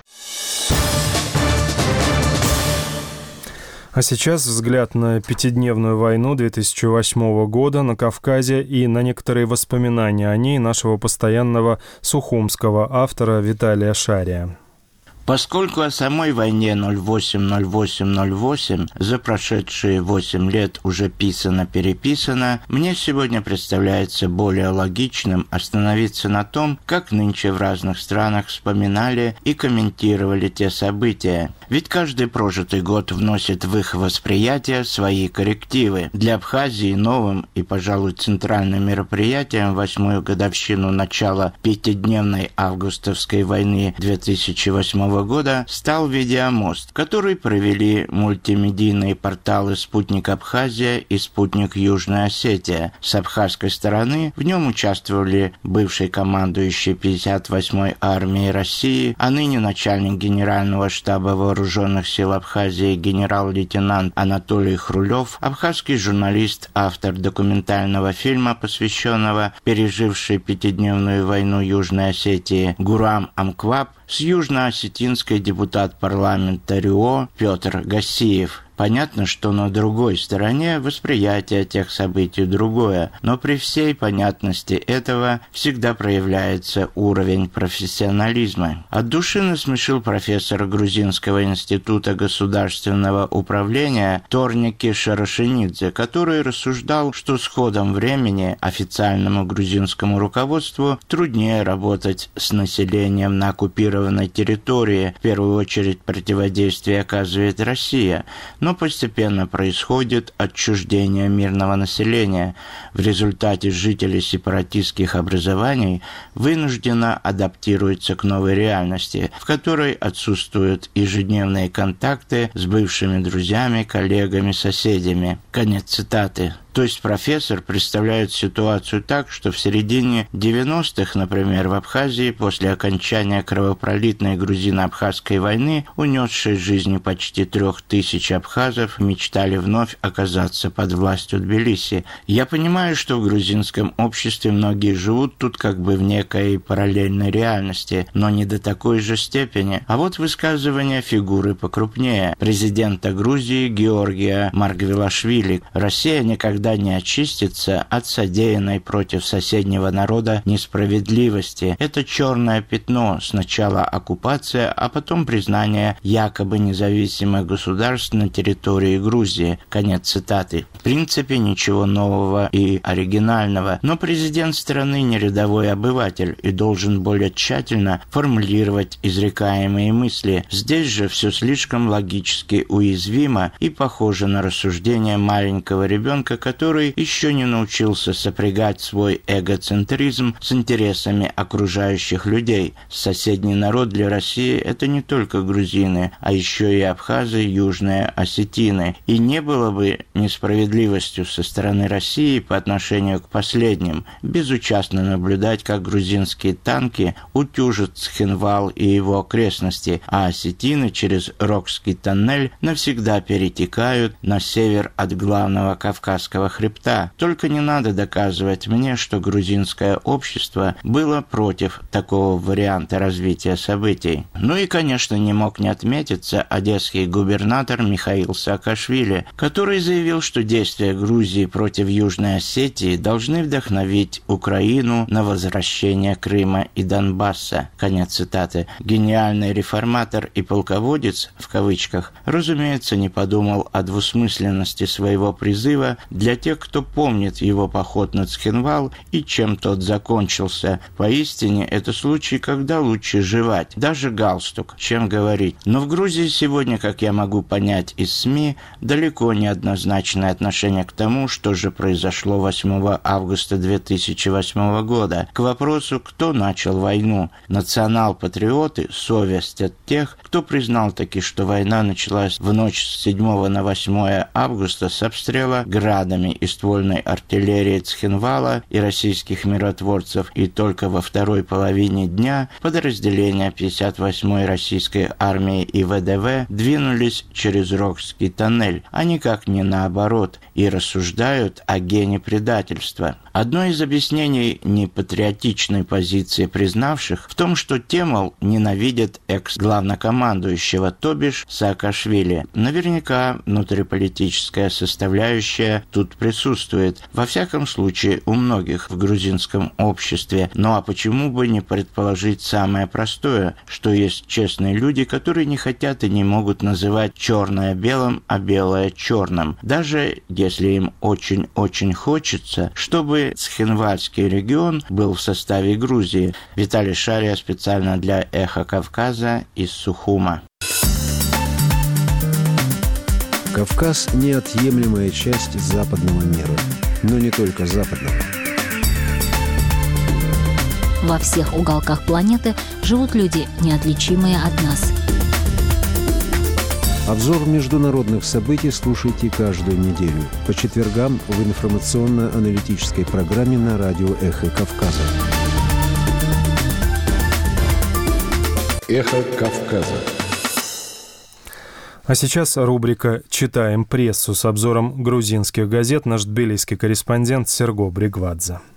А сейчас взгляд на пятидневную войну две тысячи восьмого года на Кавказе и на некоторые воспоминания о ней нашего постоянного сухумского автора Виталия Шария. Поскольку о самой войне ноль восемь ноль восемь ноль восемь за прошедшие восемь лет уже писано-переписано, мне сегодня представляется более логичным остановиться на том, как нынче в разных странах вспоминали и комментировали те события. Ведь каждый прожитый год вносит в их восприятие свои коррективы. Для Абхазии новым и, пожалуй, центральным мероприятием восьмую годовщину начала пятидневной августовской войны две тысячи восьмого года стал видеомост, который провели мультимедийные порталы «Спутник Абхазия» и «Спутник Южная Осетия». С абхазской стороны в нем участвовали бывший командующий пятьдесят восьмой армией России, а ныне начальник Генерального штаба Вооруженных сил Абхазии генерал-лейтенант Анатолий Хрулев, абхазский журналист, автор документального фильма, посвященного пережившей пятидневную войну Южной Осетии Гурам Амкваб, с южно-осетинской депутат парламента РЮО Петр Гассиев. Понятно, что на другой стороне восприятие тех событий другое, но при всей понятности этого всегда проявляется уровень профессионализма. От души насмешил профессор Грузинского института государственного управления Торники Шарашенидзе, который рассуждал, что с ходом времени официальному грузинскому руководству труднее работать с населением на оккупированной территории, в первую очередь противодействие оказывает Россия, но постепенно происходит отчуждение мирного населения. В результате жители сепаратистских образований вынужденно адаптируются к новой реальности, в которой отсутствуют ежедневные контакты с бывшими друзьями, коллегами, соседями. Конец цитаты. То есть профессор представляет ситуацию так, что в середине девяностых, например, в Абхазии после окончания кровопролитной грузино-абхазской войны, унесшей жизни почти трех тысяч абхазов, мечтали вновь оказаться под властью Тбилиси. Я понимаю, что в грузинском обществе многие живут тут как бы в некой параллельной реальности, но не до такой же степени. А вот высказывание фигуры покрупнее. Президента Грузии Георгия Маргвелашвили. Россия никогда не очистится от содеянной против соседнего народа несправедливости. Это черное пятно, сначала оккупация, а потом признание якобы независимых государств на территории Грузии. Конец цитаты. В принципе, ничего нового и оригинального, но президент страны не рядовой обыватель и должен более тщательно формулировать изрекаемые мысли. Здесь же все слишком логически уязвимо и похоже на рассуждение маленького ребенка, который еще не научился сопрягать свой эгоцентризм с интересами окружающих людей. Соседний народ для России – это не только грузины, а еще и абхазы, южные осетины. И не было бы несправедливостью со стороны России по отношению к последним безучастно наблюдать, как грузинские танки утюжат Цхинвал и его окрестности, а осетины через Рокский тоннель навсегда перетекают на север от главного Кавказского хребта. Только не надо доказывать мне, что грузинское общество было против такого варианта развития событий. Ну и, конечно, не мог не отметиться одесский губернатор Михаил Саакашвили, который заявил, что действия Грузии против Южной Осетии должны вдохновить Украину на возвращение Крыма и Донбасса. Конец цитаты. Гениальный реформатор и полководец, в кавычках, разумеется, не подумал о двусмысленности своего призыва для тех, кто помнит его поход на Цхинвал и чем тот закончился. Поистине, это случай, когда лучше жевать, даже галстук, чем говорить. Но в Грузии сегодня, как я могу понять из СМИ, далеко не однозначное отношение к тому, что же произошло восьмого августа две тысячи восьмого года. К вопросу, кто начал войну. Национал-патриоты совестят тех, кто признал таки, что война началась в ночь с седьмого на восьмое августа с обстрела градами и ствольной артиллерии Цхинвала и российских миротворцев, и только во второй половине дня подразделения пятьдесят восьмой российской армии и ВДВ двинулись через Рокский тоннель, а никак не наоборот, и рассуждают о гене предательства. Одно из объяснений непатриотичной позиции признавших в том, что те, мол, ненавидят экс-главнокомандующего, то бишь Саакашвили. Наверняка внутриполитическая составляющая тут присутствует, во всяком случае у многих в грузинском обществе. Ну а почему бы не предположить самое простое, что есть честные люди, которые не хотят и не могут называть черное белым, а белое черным, даже если им очень-очень хочется, чтобы Цхинвальский регион был в составе Грузии. Виталий Шария специально для «Эхо Кавказа» из Сухума. Кавказ – неотъемлемая часть западного мира, но не только западного. Во всех уголках планеты живут люди, неотличимые от нас. Обзор международных событий слушайте каждую неделю по четвергам в информационно-аналитической программе на радио «Эхо Кавказа». «Эхо Кавказа». А сейчас рубрика «Читаем прессу» с обзором грузинских газет. Наш тбилисский корреспондент Серго Бригвадзе.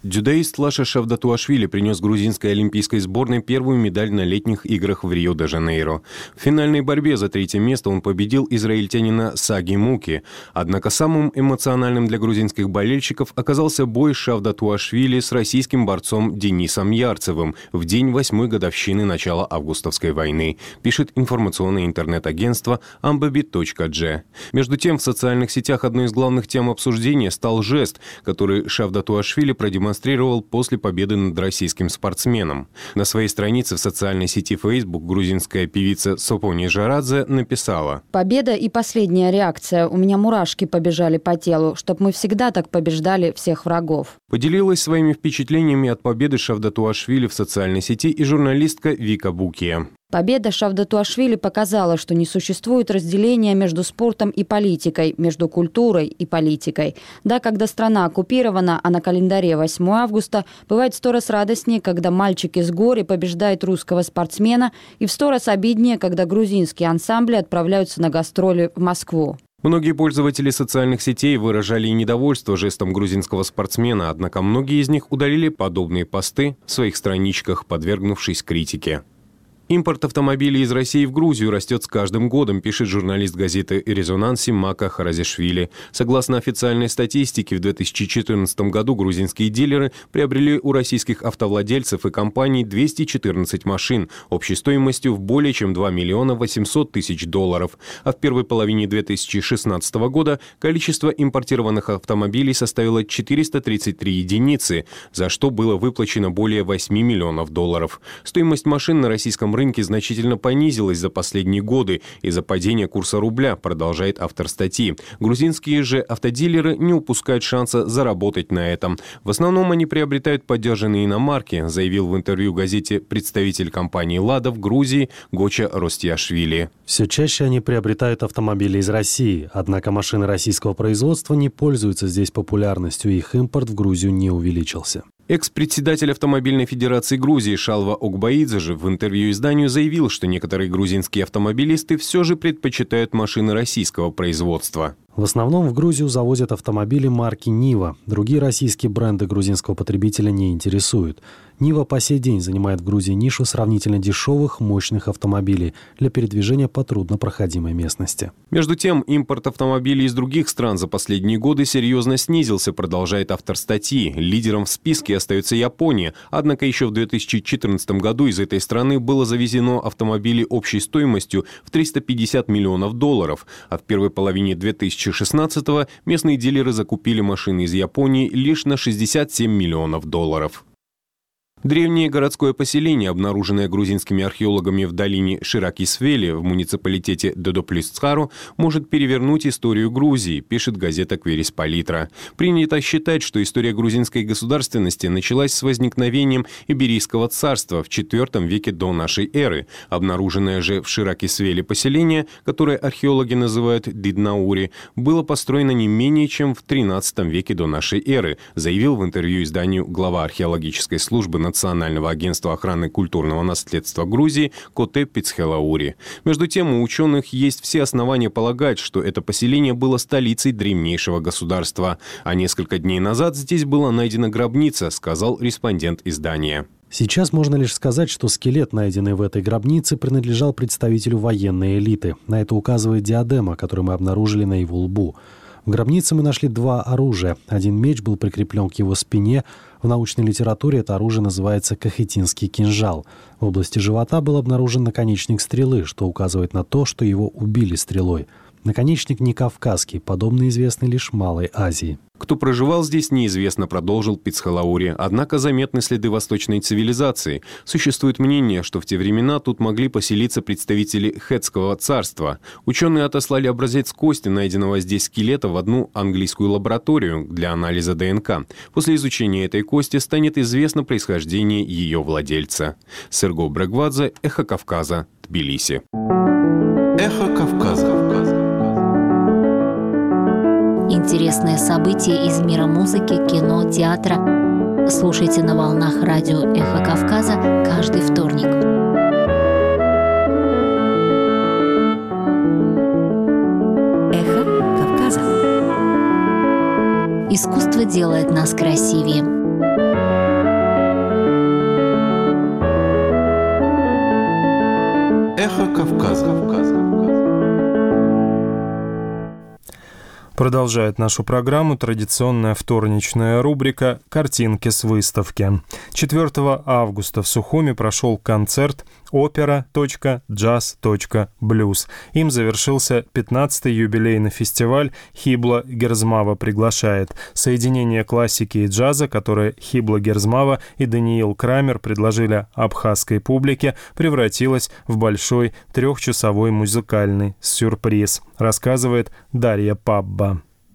Дзюдоист Лаша Шавдатуашвили принес грузинской олимпийской сборной первую медаль на летних играх в Рио-де-Жанейро. В финальной борьбе за третье место он победил израильтянина Саги Муки. Однако самым эмоциональным для грузинских болельщиков оказался бой Шавдатуашвили с российским борцом Денисом Ярцевым в день восьмой годовщины начала августовской войны, пишет информационное интернет-агентство амбабит точка джи. Между тем, в социальных сетях одной из главных тем обсуждения стал жест, который Шавдатуашвили продемонстрировал демонстрировал после победы над российским спортсменом. На своей странице в социальной сети Facebook грузинская певица Сопони Жарадзе написала: «Победа и последняя реакция. У меня мурашки побежали по телу, чтоб мы всегда так побеждали всех врагов». Поделилась своими впечатлениями от победы Шавдатуашвили в социальной сети и журналистка Вика Букия. Победа Шавдатуашвили показала, что не существует разделения между спортом и политикой, между культурой и политикой. Да, когда страна оккупирована, а на календаре восьмое августа, бывает сто раз радостнее, когда мальчик из горы побеждает русского спортсмена, и в сто раз обиднее, когда грузинские ансамбли отправляются на гастроли в Москву. Многие пользователи социальных сетей выражали и недовольство жестом грузинского спортсмена, однако многие из них удалили подобные посты в своих страничках, подвергнувшись критике. Импорт автомобилей из России в Грузию растет с каждым годом, пишет журналист газеты «Резонанс» Мака Харазишвили. Согласно официальной статистике, в две тысячи четырнадцатом году грузинские дилеры приобрели у российских автовладельцев и компаний двести четырнадцать машин общей стоимостью в более чем два миллиона восемьсот тысяч долларов. А в первой половине две тысячи шестнадцатого года количество импортированных автомобилей составило четыреста тридцать три единицы, за что было выплачено более восьми миллионов долларов. Стоимость машин на российском рынке рынке значительно понизилась за последние годы из-за падения курса рубля, продолжает автор статьи. Грузинские же автодилеры не упускают шанса заработать на этом. В основном они приобретают поддержанные иномарки, заявил в интервью газете представитель компании «Лада» в Грузии Гоча Ростиашвили. Все чаще они приобретают автомобили из России, однако машины российского производства не пользуются здесь популярностью, и их импорт в Грузию не увеличился. Экс-председатель Автомобильной федерации Грузии Шалва Окбаидзе же в интервью изданию заявил, что некоторые грузинские автомобилисты все же предпочитают машины российского производства. В основном в Грузию завозят автомобили марки «Нива». Другие российские бренды грузинского потребителя не интересуют. «Нива» по сей день занимает в Грузии нишу сравнительно дешевых, мощных автомобилей для передвижения по труднопроходимой местности. Между тем, импорт автомобилей из других стран за последние годы серьезно снизился, продолжает автор статьи. Лидером в списке остается Япония. Однако еще в две тысячи четырнадцатом году из этой страны было завезено автомобилей общей стоимостью в триста пятьдесят миллионов долларов, а в первой половине две тысячи шестнадцатого местные дилеры закупили машины из Японии лишь на шестьдесят семь миллионов долларов. Древнее городское поселение, обнаруженное грузинскими археологами в долине Ширакисвели в муниципалитете Додоплюсцхару, может перевернуть историю Грузии, пишет газета «Кверис Политра». Принято считать, что история грузинской государственности началась с возникновением Иберийского царства в четвёртом веке до нашей эры. Обнаруженное же в Ширакисвели поселение, которое археологи называют Диднаури, было построено не менее чем в тринадцатом веке до нашей эры, заявил в интервью изданию глава археологической службы на Национального агентства охраны культурного наследства Грузии Коте Пицхелаури. Между тем, у ученых есть все основания полагать, что это поселение было столицей древнейшего государства. А несколько дней назад здесь была найдена гробница, сказал респондент издания. Сейчас можно лишь сказать, что скелет, найденный в этой гробнице, принадлежал представителю военной элиты. На это указывает диадема, которую мы обнаружили на его лбу. В гробнице мы нашли два оружия. Один меч был прикреплен к его спине. В научной литературе это оружие называется кахетинский кинжал. В области живота был обнаружен наконечник стрелы, что указывает на то, что его убили стрелой. Наконечник не кавказский, подобный известный лишь в Малой Азии. Кто проживал здесь, неизвестно, продолжил Пицхелаури. Однако заметны следы восточной цивилизации. Существует мнение, что в те времена тут могли поселиться представители Хеттского царства. Ученые отослали образец кости, найденного здесь скелета, в одну английскую лабораторию для анализа ДНК. После изучения этой кости станет известно происхождение ее владельца. Серго Брегвадзе, Эхо Кавказа, Тбилиси. Эхо Кавказа. Интересные события из мира музыки, кино, театра. Слушайте на волнах радио «Эхо Кавказа» каждый вторник. Эхо Кавказа. Искусство делает нас красивее. Эхо Кавказа. Продолжает нашу программу традиционная вторничная рубрика «Картинки с выставки». четвёртого августа в Сухуми прошел концерт «Опера.джаз.блюз». Им завершился пятнадцатый юбилейный фестиваль «Хибла Герзмава приглашает». Соединение классики и джаза, которое Хибла Герзмава и Даниил Крамер предложили абхазской публике, превратилось в большой трехчасовой музыкальный сюрприз, рассказывает Дарья Пабба.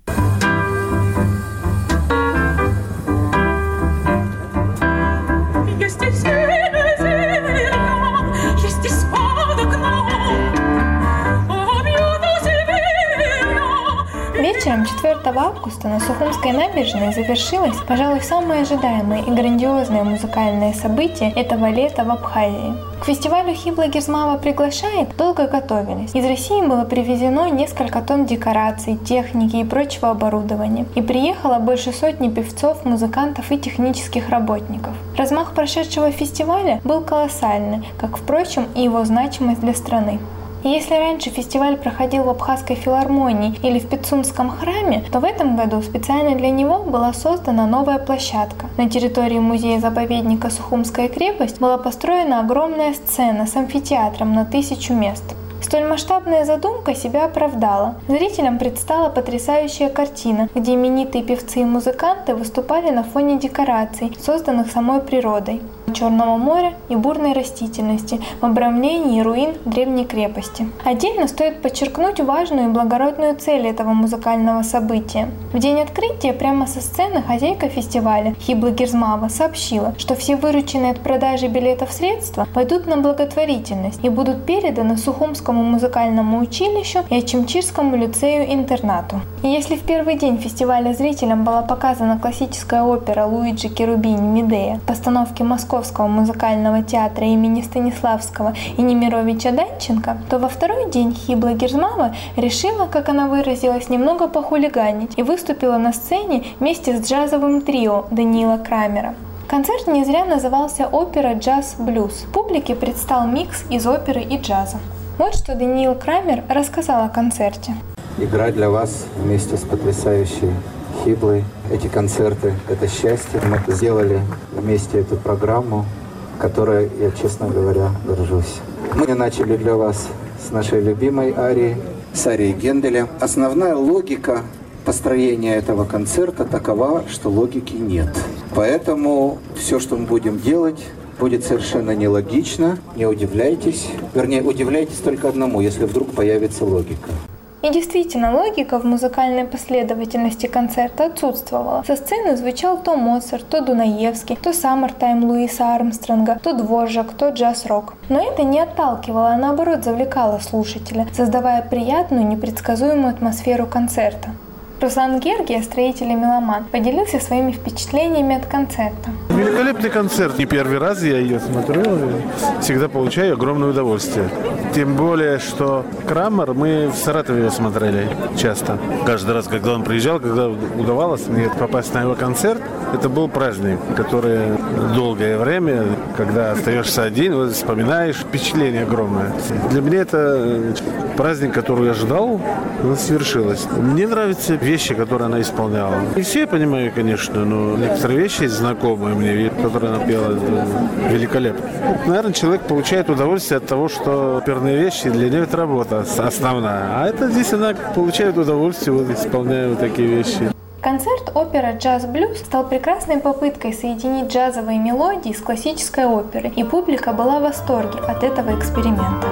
Вечером четвёртого августа на Сухумской набережной завершилось, пожалуй, самое ожидаемое и грандиозное музыкальное событие этого лета в Абхазии. К фестивалю «Хибла Герзмава приглашает» долго готовились. Из России было привезено несколько тонн декораций, техники и прочего оборудования. И приехало больше сотни певцов, музыкантов и технических работников. Размах прошедшего фестиваля был колоссальный, как, впрочем, и его значимость для страны. И если раньше фестиваль проходил в Абхазской филармонии или в Пицунском храме, то в этом году специально для него была создана новая площадка. На территории музея-заповедника Сухумская крепость была построена огромная сцена с амфитеатром на тысячу мест. Столь масштабная задумка себя оправдала. Зрителям предстала потрясающая картина, где именитые певцы и музыканты выступали на фоне декораций, созданных самой природой, Черного моря и бурной растительности в обрамлении руин древней крепости. Отдельно стоит подчеркнуть важную и благородную цель этого музыкального события. В день открытия прямо со сцены хозяйка фестиваля Хибла Герзмава сообщила, что все вырученные от продажи билетов средства пойдут на благотворительность и будут переданы Сухумскому музыкальному училищу и Ачимчирскому лицею-интернату. И если в первый день фестиваля зрителям была показана классическая опера Луиджи Керубини «Медея» в постановке Московского музыкального театра имени Станиславского и Немировича Данченко, то во второй день Хибла Герзмава решила, как она выразилась, немного похулиганить и выступила на сцене вместе с джазовым трио Даниила Крамера. Концерт не зря назывался «Опера-джаз-блюз». Публике предстал микс из оперы и джаза. Вот что Даниил Крамер рассказал о концерте. Играть для вас вместе с потрясающей Хиблой эти концерты – это счастье. Мы сделали вместе эту программу, которой я, честно говоря, горжусь. Мы начали для вас с нашей любимой арии, с арии Генделя. Основная логика построения этого концерта такова, что логики нет. Поэтому все, что мы будем делать, будет совершенно нелогично. Не удивляйтесь. Вернее, удивляйтесь только одному, если вдруг появится логика. И действительно, логика в музыкальной последовательности концерта отсутствовала. Со сцены звучал то Моцарт, то Дунаевский, то Саммертайм Луиса Армстронга, то Дворжак, то джаз-рок. Но это не отталкивало, а наоборот завлекало слушателя, создавая приятную, непредсказуемую атмосферу концерта. Руслан Гергия, строитель и меломан, поделился своими впечатлениями от концерта. Великолепный концерт. Не первый раз я ее смотрю, всегда получаю огромное удовольствие. Тем более, что Крамер, мы в Саратове его смотрели часто. Каждый раз, когда он приезжал, когда удавалось мне попасть на его концерт, это был праздник, который долгое время, когда остаешься один, вот, вспоминаешь, впечатление огромное. Для меня это праздник, который я ждал, оно свершилось. Мне нравятся вещи, которые она исполняла. Не все я понимаю, конечно, но некоторые вещи знакомые мне, которые она пела, великолепно. Наверное, человек получает удовольствие от того, что оперные вещи для нее это работа основная. А это здесь она получает удовольствие, вот, исполняя вот такие вещи. Концерт «Опера-джаз-блюз» стал прекрасной попыткой соединить джазовые мелодии с классической оперой, и публика была в восторге от этого эксперимента.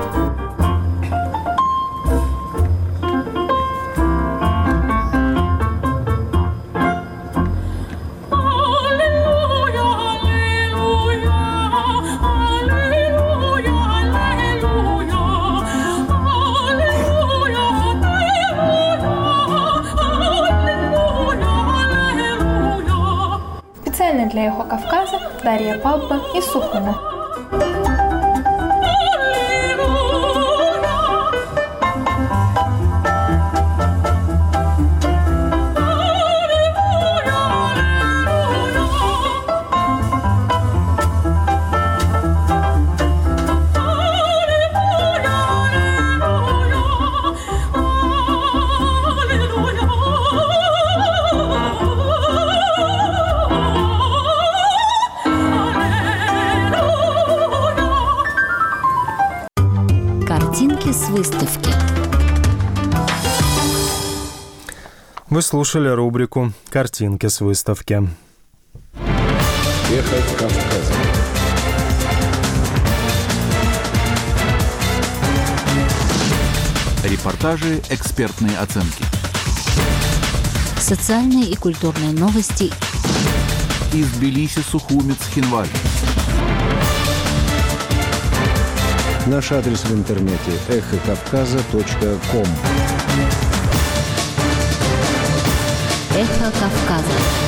Для «Эхо Кавказа» Дарья Пабба из Сухума. Картинки с выставки. Вы слушали рубрику «Картинки с выставки». Эхо Кавказа. Репортажи, экспертные оценки. Социальные и культурные новости. Из Тбилиси, Сухумец, Цхинваль. Наш адрес в интернете эхо кавказа точка ком. Эхо Кавказа.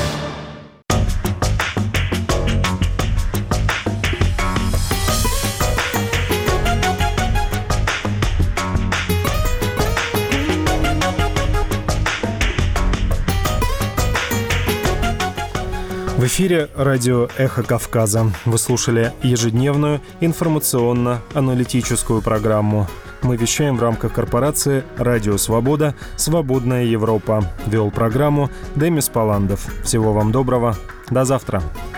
В эфире радио «Эхо Кавказа». Вы слушали ежедневную информационно-аналитическую программу. Мы вещаем в рамках корпорации «Радио Свобода. Свободная Европа». Вел программу Демис Паландов. Всего вам доброго. До завтра.